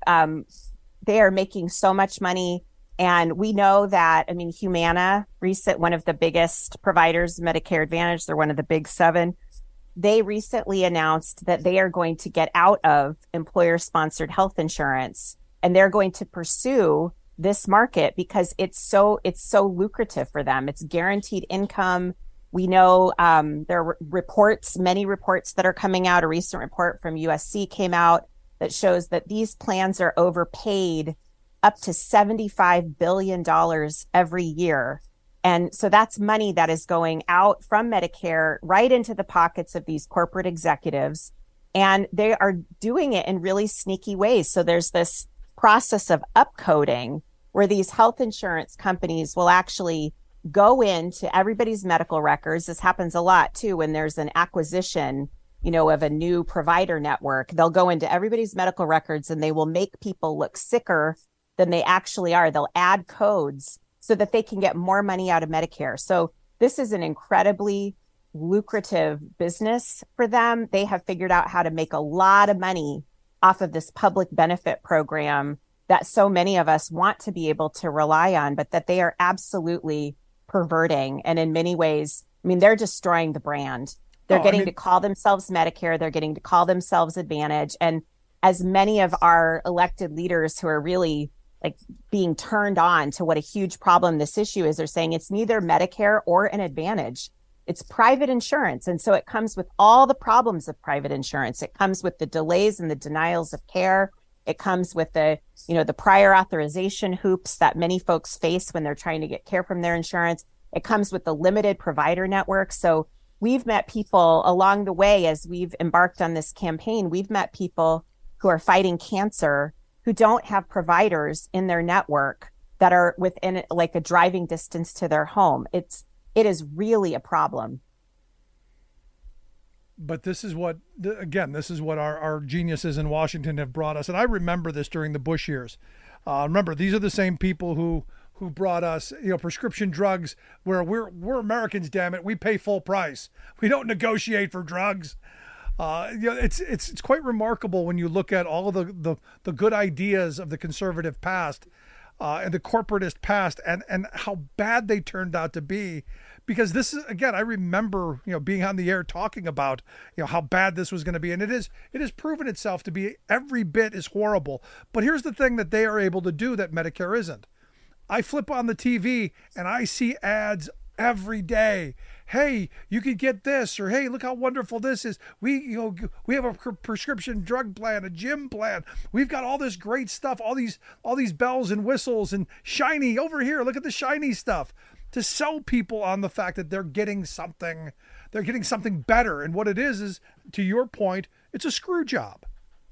are making so much money. And we know that, I mean, Humana, one of the biggest providers of Medicare Advantage, they're one of the big seven. They recently announced that they are going to get out of employer-sponsored health insurance, and they're going to pursue this market because it's so lucrative for them. It's guaranteed income. We know there are many reports that are coming out. A recent report from USC came out that shows that these plans are overpaid up to $75 billion every year. And so that's money that is going out from Medicare right into the pockets of these corporate executives. And they are doing it in really sneaky ways. So there's this process of upcoding where these health insurance companies will actually go into everybody's medical records. This happens a lot too when there's an acquisition, of a new provider network. They'll go into everybody's medical records and they will make people look sicker than they actually are. They'll add codes so that they can get more money out of Medicare. So this is an incredibly lucrative business for them. They have figured out how to make a lot of money off of this public benefit program that so many of us want to be able to rely on, but that they are absolutely perverting. And in many ways, I mean, they're destroying the brand. They're getting to call themselves Medicare. They're getting to call themselves Advantage. And as many of our elected leaders who are really like being turned on to what a huge problem this issue is, they're saying it's neither Medicare or an Advantage. It's private insurance. And so it comes with all the problems of private insurance. It comes with the delays and the denials of care. It comes with the prior authorization hoops that many folks face when they're trying to get care from their insurance. It comes with the limited provider network. So we've met people along the way as we've embarked on this campaign. We've met people who are fighting cancer who don't have providers in their network that are within like a driving distance to their home. It is really a problem. But this is what our geniuses in Washington have brought us. And I remember this during the Bush years. Remember, these are the same people who brought us, prescription drugs where we're Americans, damn it. We pay full price. We don't negotiate for drugs. It's quite remarkable when you look at all of the good ideas of the conservative past and the corporatist past and how bad they turned out to be. Because this is, again, I remember, being on the air talking about, how bad this was going to be. And it has proven itself to be every bit as horrible. But here's the thing that they are able to do that Medicare isn't. I flip on the TV and I see ads every day. Hey, you could get this, or hey, look how wonderful this is. We have a prescription drug plan, a gym plan. We've got all this great stuff, all these bells and whistles and shiny over here. Look at the shiny stuff, to sell people on the fact that they're getting something better. And what it is, to your point, it's a screw job.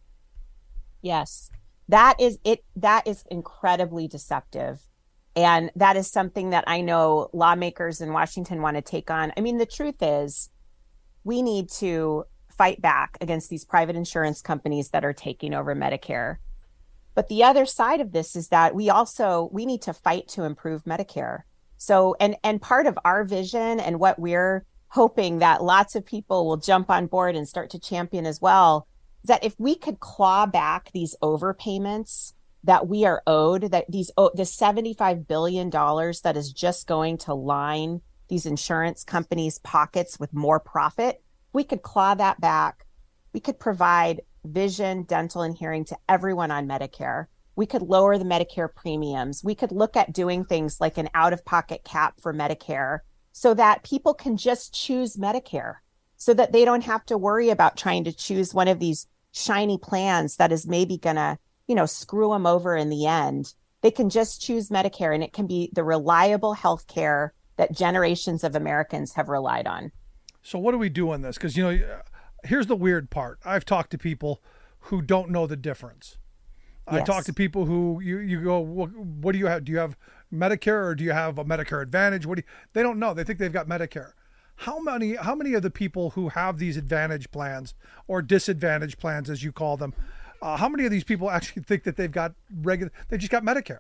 Yes, that is it. That is incredibly deceptive. And that is something that I know lawmakers in Washington want to take on. I mean, the truth is we need to fight back against these private insurance companies that are taking over Medicare. But the other side of this is that we need to fight to improve Medicare. So, and part of our vision and what we're hoping that lots of people will jump on board and start to champion as well, is that if we could claw back these overpayments that we are owed, that the $75 billion that is just going to line these insurance companies' pockets with more profit, we could claw that back. We could provide vision, dental, and hearing to everyone on Medicare. We could lower the Medicare premiums. We could look at doing things like an out-of-pocket cap for Medicare so that people can just choose Medicare, so that they don't have to worry about trying to choose one of these shiny plans that is maybe going to screw them over in the end. They can just choose Medicare, and it can be the reliable health care that generations of Americans have relied on. So what do we do on this? Because, here's the weird part. I've talked to people who don't know the difference. Yes. I talk to people who you go, what do you have? Do you have Medicare or do you have a Medicare Advantage? They don't know. They think they've got Medicare. How many of the people who have these advantage plans or disadvantage plans, as you call them, how many of these people actually think that they've got they just got Medicare?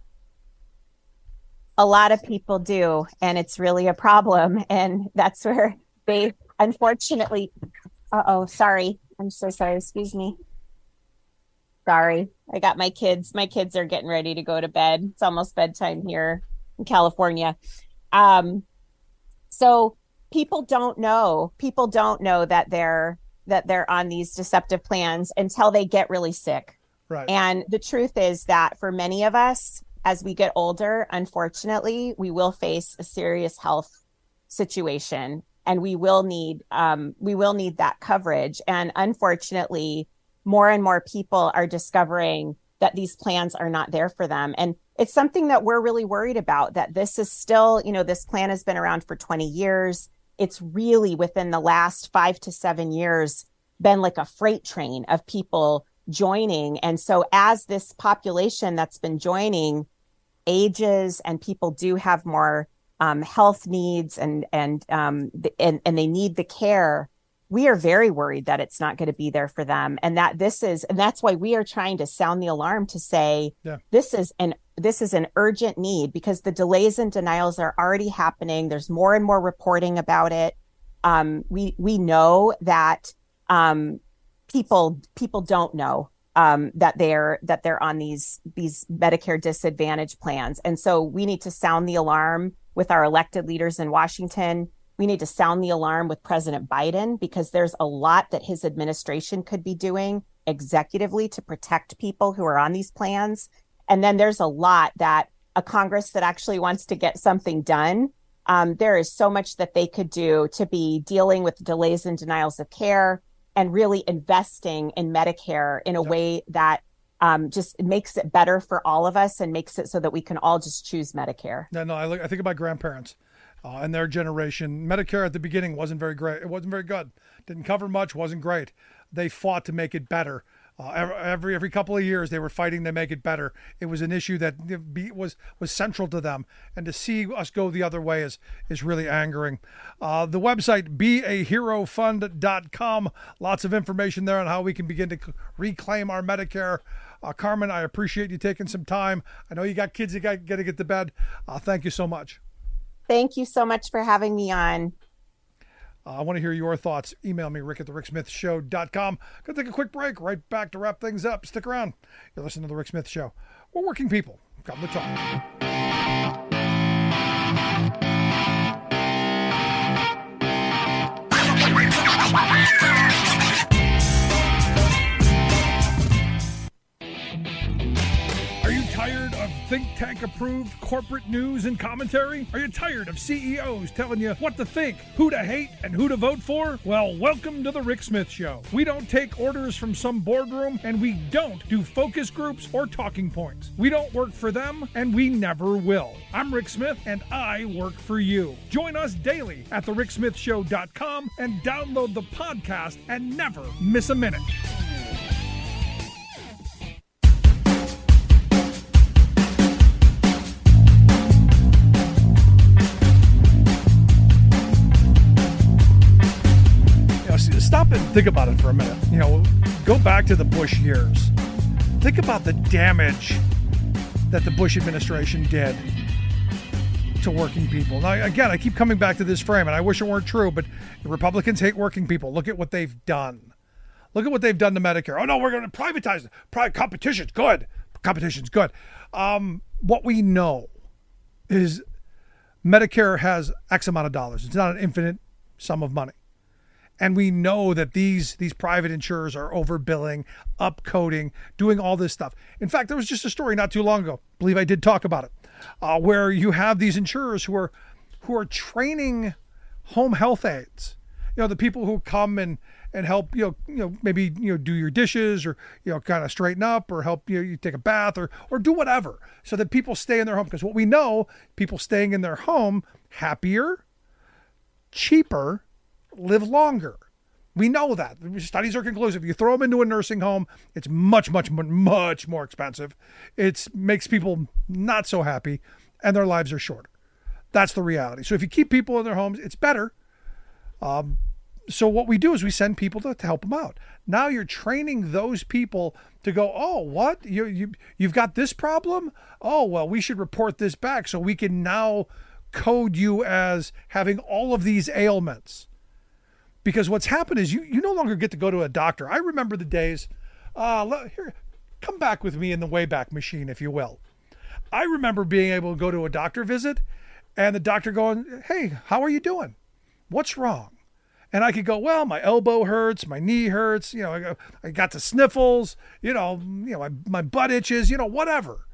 A lot of people do, and it's really a problem. And that's where they, unfortunately, sorry. I'm so sorry. Excuse me. Sorry. I got my kids. My kids are getting ready to go to bed. It's almost bedtime here in California. So people don't know that they're on these deceptive plans until they get really sick. Right. And the truth is that for many of us, as we get older, unfortunately, we will face a serious health situation, and we will need that coverage. And unfortunately, more and more people are discovering that these plans are not there for them. And it's something that we're really worried about, that this is still, this plan has been around for 20 years. It's really within the last 5 to 7 years been like a freight train of people joining. And so as this population that's been joining ages and people do have more health needs and they need the care, we are very worried that it's not going to be there for them. And that's why we are trying to sound the alarm to say, this is an urgent need, because the delays and denials are already happening. There's more and more reporting about it. We know that people don't know that they're on these Medicare disadvantage plans. And so we need to sound the alarm with our elected leaders in Washington. We need to sound the alarm with President Biden, because there's a lot that his administration could be doing executively to protect people who are on these plans. And then there's a lot that a Congress that actually wants to get something done. There is so much that they could do to be dealing with delays and denials of care and really investing in Medicare in a way that just makes it better for all of us and makes it so that we can all just choose Medicare. No, I think about grandparents and their generation. Medicare at the beginning wasn't very great. It wasn't very good. Didn't cover much. Wasn't great. They fought to make it better. Every couple of years, they were fighting to make it better. It was an issue that was central to them, and to see us go the other way is really angering. The website, beaherofund.com. Lots of information there on how we can begin to reclaim our Medicare. Carmen, I appreciate you taking some time. I know you got kids you got to get to bed. Thank you so much. Thank you so much for having me on. I want to hear your thoughts. Email me, rick@thericksmithshow.com. Going to take a quick break. Right back to wrap things up. Stick around. You're listening to The Rick Smith Show. We're working people. Come to talk. Are you tired of think tank approved corporate news and commentary? Are you tired of CEOs telling you what to think, who to hate, and who to vote for? Well, welcome to the Rick Smith Show. We don't take orders from some boardroom, and we don't do focus groups or talking points. We don't work for them, and we never will. I'm Rick Smith, and I work for you. Join us daily at thericksmithshow.com and download the podcast and never miss a minute. Stop and think about it for a minute. Go back to the Bush years. Think about the damage that the Bush administration did to working people. Now, again, I keep coming back to this frame, and I wish it weren't true, but Republicans hate working people. Look at what they've done. Look at what they've done to Medicare. Oh, no, we're going to privatize it. Competition's good. Competition's good. What we know is Medicare has X amount of dollars. It's not an infinite sum of money. And we know that these private insurers are overbilling, upcoding, doing all this stuff. In fact, there was just a story not too long ago, I believe I did talk about it, where you have these insurers who are training home health aides. The people who come and help maybe do your dishes, or kind of straighten up, or help you take a bath, or do whatever, so that people stay in their home. Because what we know, people staying in their home happier, cheaper, live longer. We know that. Studies are conclusive. You throw them into a nursing home, it's much, much, much more expensive. It makes people not so happy, and their lives are shorter. That's the reality. So if you keep people in their homes, it's better. So what we do is we send people to help them out. Now you're training those people to go, oh, what? You've got this problem? Oh, well, we should report this back so we can now code you as having all of these ailments. Because what's happened is you no longer get to go to a doctor. I remember the days, here, come back with me in the Wayback Machine, if you will. I remember being able to go to a doctor visit and the doctor going, hey, how are you doing? What's wrong? And I could go, well, my elbow hurts, my knee hurts, I got the sniffles, my butt itches, whatever.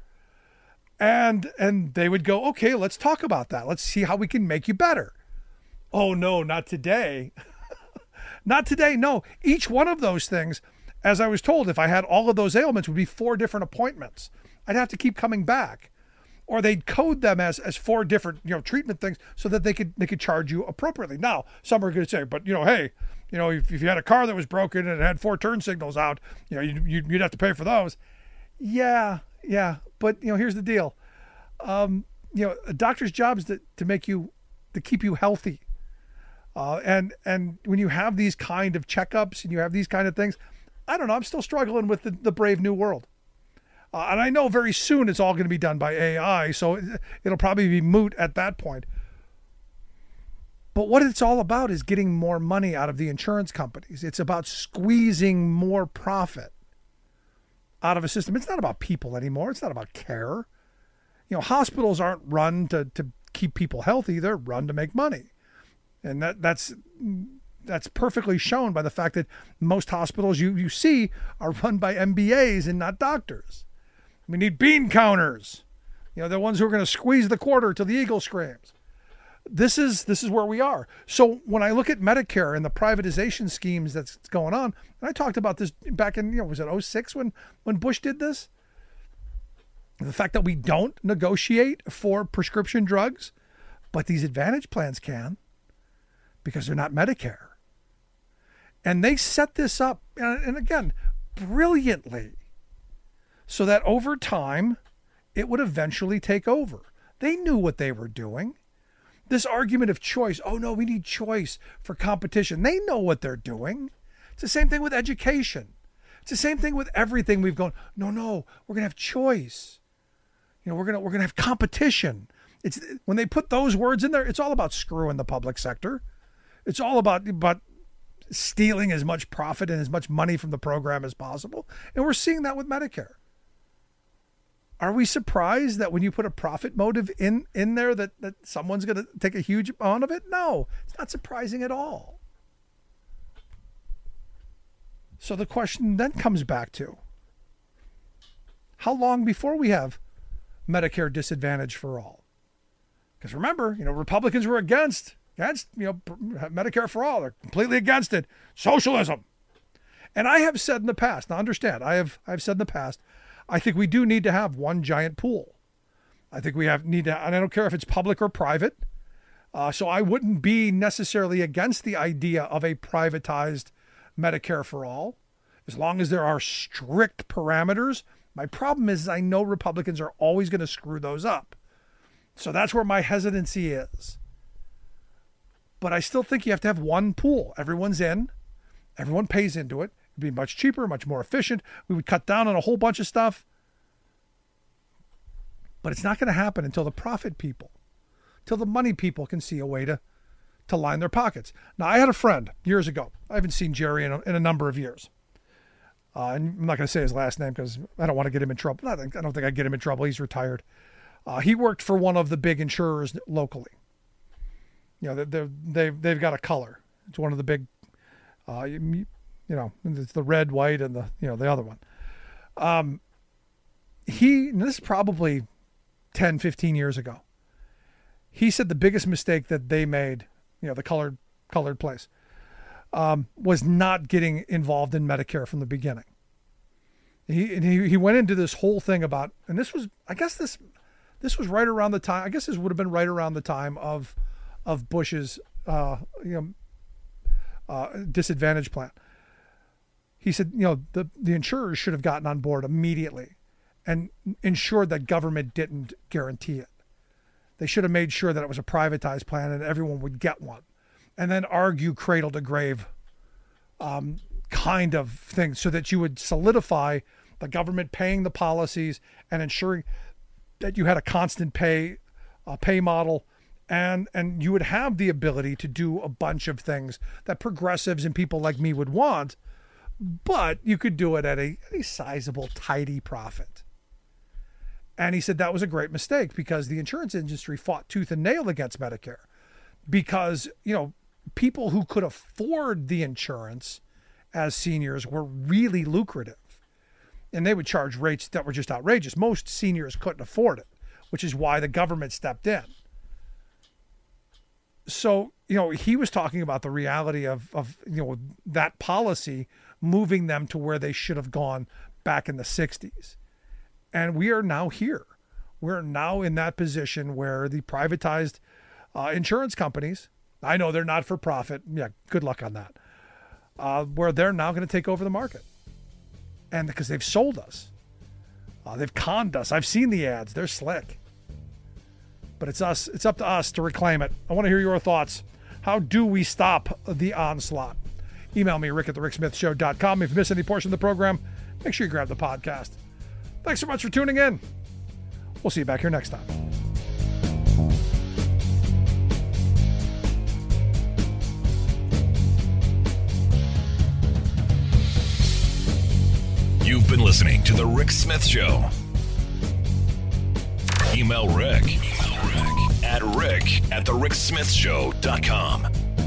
And they would go, okay, let's talk about that. Let's see how we can make you better. Oh, no, not today. Not today. No, each one of those things, as I was told, if I had all of those ailments, would be 4 different appointments. I'd have to keep coming back. Or they'd code them as 4 different, treatment things so that they could charge you appropriately. Now, some are going to say, but, hey, if you had a car that was broken and it had 4 turn signals out, you'd have to pay for those. Yeah. But, here's the deal. A doctor's job is to keep you healthy. And when you have these kind of checkups and you have these kind of things, I don't know, I'm still struggling with the brave new world. And I know very soon it's all going to be done by AI, so it'll probably be moot at that point. But what it's all about is getting more money out of the insurance companies. It's about squeezing more profit out of a system. It's not about people anymore. It's not about care. Hospitals aren't run to keep people healthy. They're run to make money. And that's perfectly shown by the fact that most hospitals you see are run by MBAs and not doctors. We need bean counters. The ones who are going to squeeze the quarter till the eagle screams. This is where we are. So when I look at Medicare and the privatization schemes that's going on, and I talked about this back in, was it 06 when Bush did this? The fact that we don't negotiate for prescription drugs, but these Advantage plans can because they're not Medicare. And they set this up, and again, brilliantly, so that over time, it would eventually take over. They knew what they were doing. This argument of choice, oh no, we need choice for competition. They know what they're doing. It's the same thing with education. It's the same thing with everything we've gone, no, we're going to have choice. We're going to have competition. It's when they put those words in there, it's all about screwing the public sector. It's all about stealing as much profit and as much money from the program as possible. And we're seeing that with Medicare. Are we surprised that when you put a profit motive in there that someone's going to take a huge amount of it? No, it's not surprising at all. So the question then comes back to, how long before we have Medicare disadvantage for all? Because remember, Republicans were against Medicare for all. They're completely against it. Socialism. And I have said in the past, now understand, I've said in the past, I think we do need to have one giant pool. I think we need to, and I don't care if it's public or private. So I wouldn't be necessarily against the idea of a privatized Medicare for all, as long as there are strict parameters. My problem is I know Republicans are always going to screw those up. So that's where my hesitancy is. But I still think you have to have one pool. Everyone's in. Everyone pays into it. It'd be much cheaper, much more efficient. We would cut down on a whole bunch of stuff. But it's not going to happen until the profit people, till the money people can see a way to line their pockets. Now, I had a friend years ago. I haven't seen Jerry in a number of years. And I'm not going to say his last name because I don't want to get him in trouble. I don't think I'd get him in trouble. He's retired. He worked for one of the big insurers locally. They've got a color. It's one of the big, it's the red, white, and the other one. This is probably 10, 15 years ago. He said the biggest mistake that they made, the colored place, was not getting involved in Medicare from the beginning. He went into this whole thing about, and this was right around the time, disadvantage plan. He said, the insurers should have gotten on board immediately and ensured that government didn't guarantee it. They should have made sure that it was a privatized plan and everyone would get one, and then argue cradle to grave kind of thing, so that you would solidify the government paying the policies and ensuring that you had a constant pay model, and you would have the ability to do a bunch of things that progressives and people like me would want, but you could do it at a sizable, tidy profit. And he said that was a great mistake, because the insurance industry fought tooth and nail against Medicare, because, people who could afford the insurance as seniors were really lucrative, and they would charge rates that were just outrageous. Most seniors couldn't afford it, which is why the government stepped in. So, he was talking about the reality of that policy moving them to where they should have gone back in the 60s. And we are now here. We're now in that position where the privatized insurance companies, I know they're not for profit. Yeah, good luck on that. Where they're now going to take over the market. And because they've sold us. They've conned us. I've seen the ads. They're slick. But it's up to us to reclaim it. I want to hear your thoughts. How do we stop the onslaught? Email me, rick@thericksmithshow.com. If you miss any portion of the program, make sure you grab the podcast. Thanks so much for tuning in. We'll see you back here next time. You've been listening to The Rick Smith Show. Email Rick at rick@thericksmithshow.com.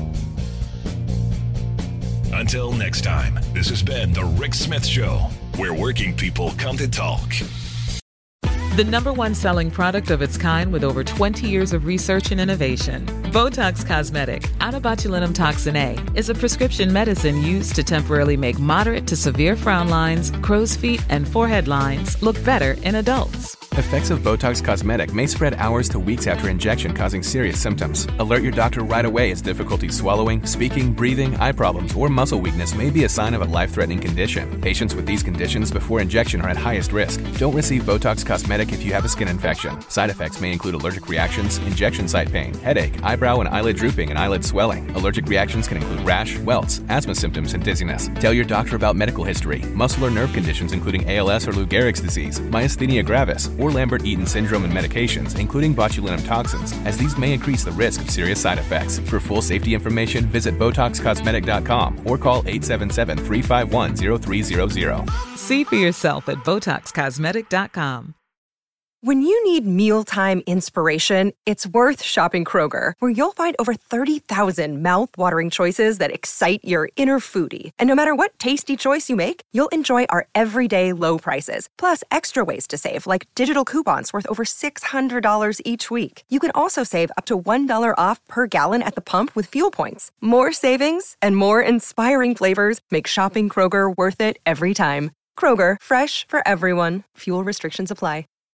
Until next time, this has been The Rick Smith Show, where working people come to talk. The #1 selling product of its kind with over 20 years of research and innovation. Botox Cosmetic, out of botulinum toxin A, is a prescription medicine used to temporarily make moderate to severe frown lines, crow's feet, and forehead lines look better in adults. Effects of Botox Cosmetic may spread hours to weeks after injection, causing serious symptoms. Alert your doctor right away, as difficulty swallowing, speaking, breathing, eye problems, or muscle weakness may be a sign of a life-threatening condition. Patients with these conditions before injection are at highest risk. Don't receive Botox Cosmetic if you have a skin infection. Side effects may include allergic reactions, injection site pain, headache, eyebrow and eyelid drooping, and eyelid swelling. Allergic reactions can include rash, welts, asthma symptoms, and dizziness. Tell your doctor about medical history, muscle or nerve conditions including ALS or Lou Gehrig's disease, myasthenia gravis, or Lambert-Eaton syndrome, and medications, including botulinum toxins, as these may increase the risk of serious side effects. For full safety information, visit BotoxCosmetic.com or call 877-351-0300. See for yourself at BotoxCosmetic.com. When you need mealtime inspiration, it's worth shopping Kroger, where you'll find over 30,000 mouth-watering choices that excite your inner foodie. And no matter what tasty choice you make, you'll enjoy our everyday low prices, plus extra ways to save, like digital coupons worth over $600 each week. You can also save up to $1 off per gallon at the pump with fuel points. More savings and more inspiring flavors make shopping Kroger worth it every time. Kroger, fresh for everyone. Fuel restrictions apply.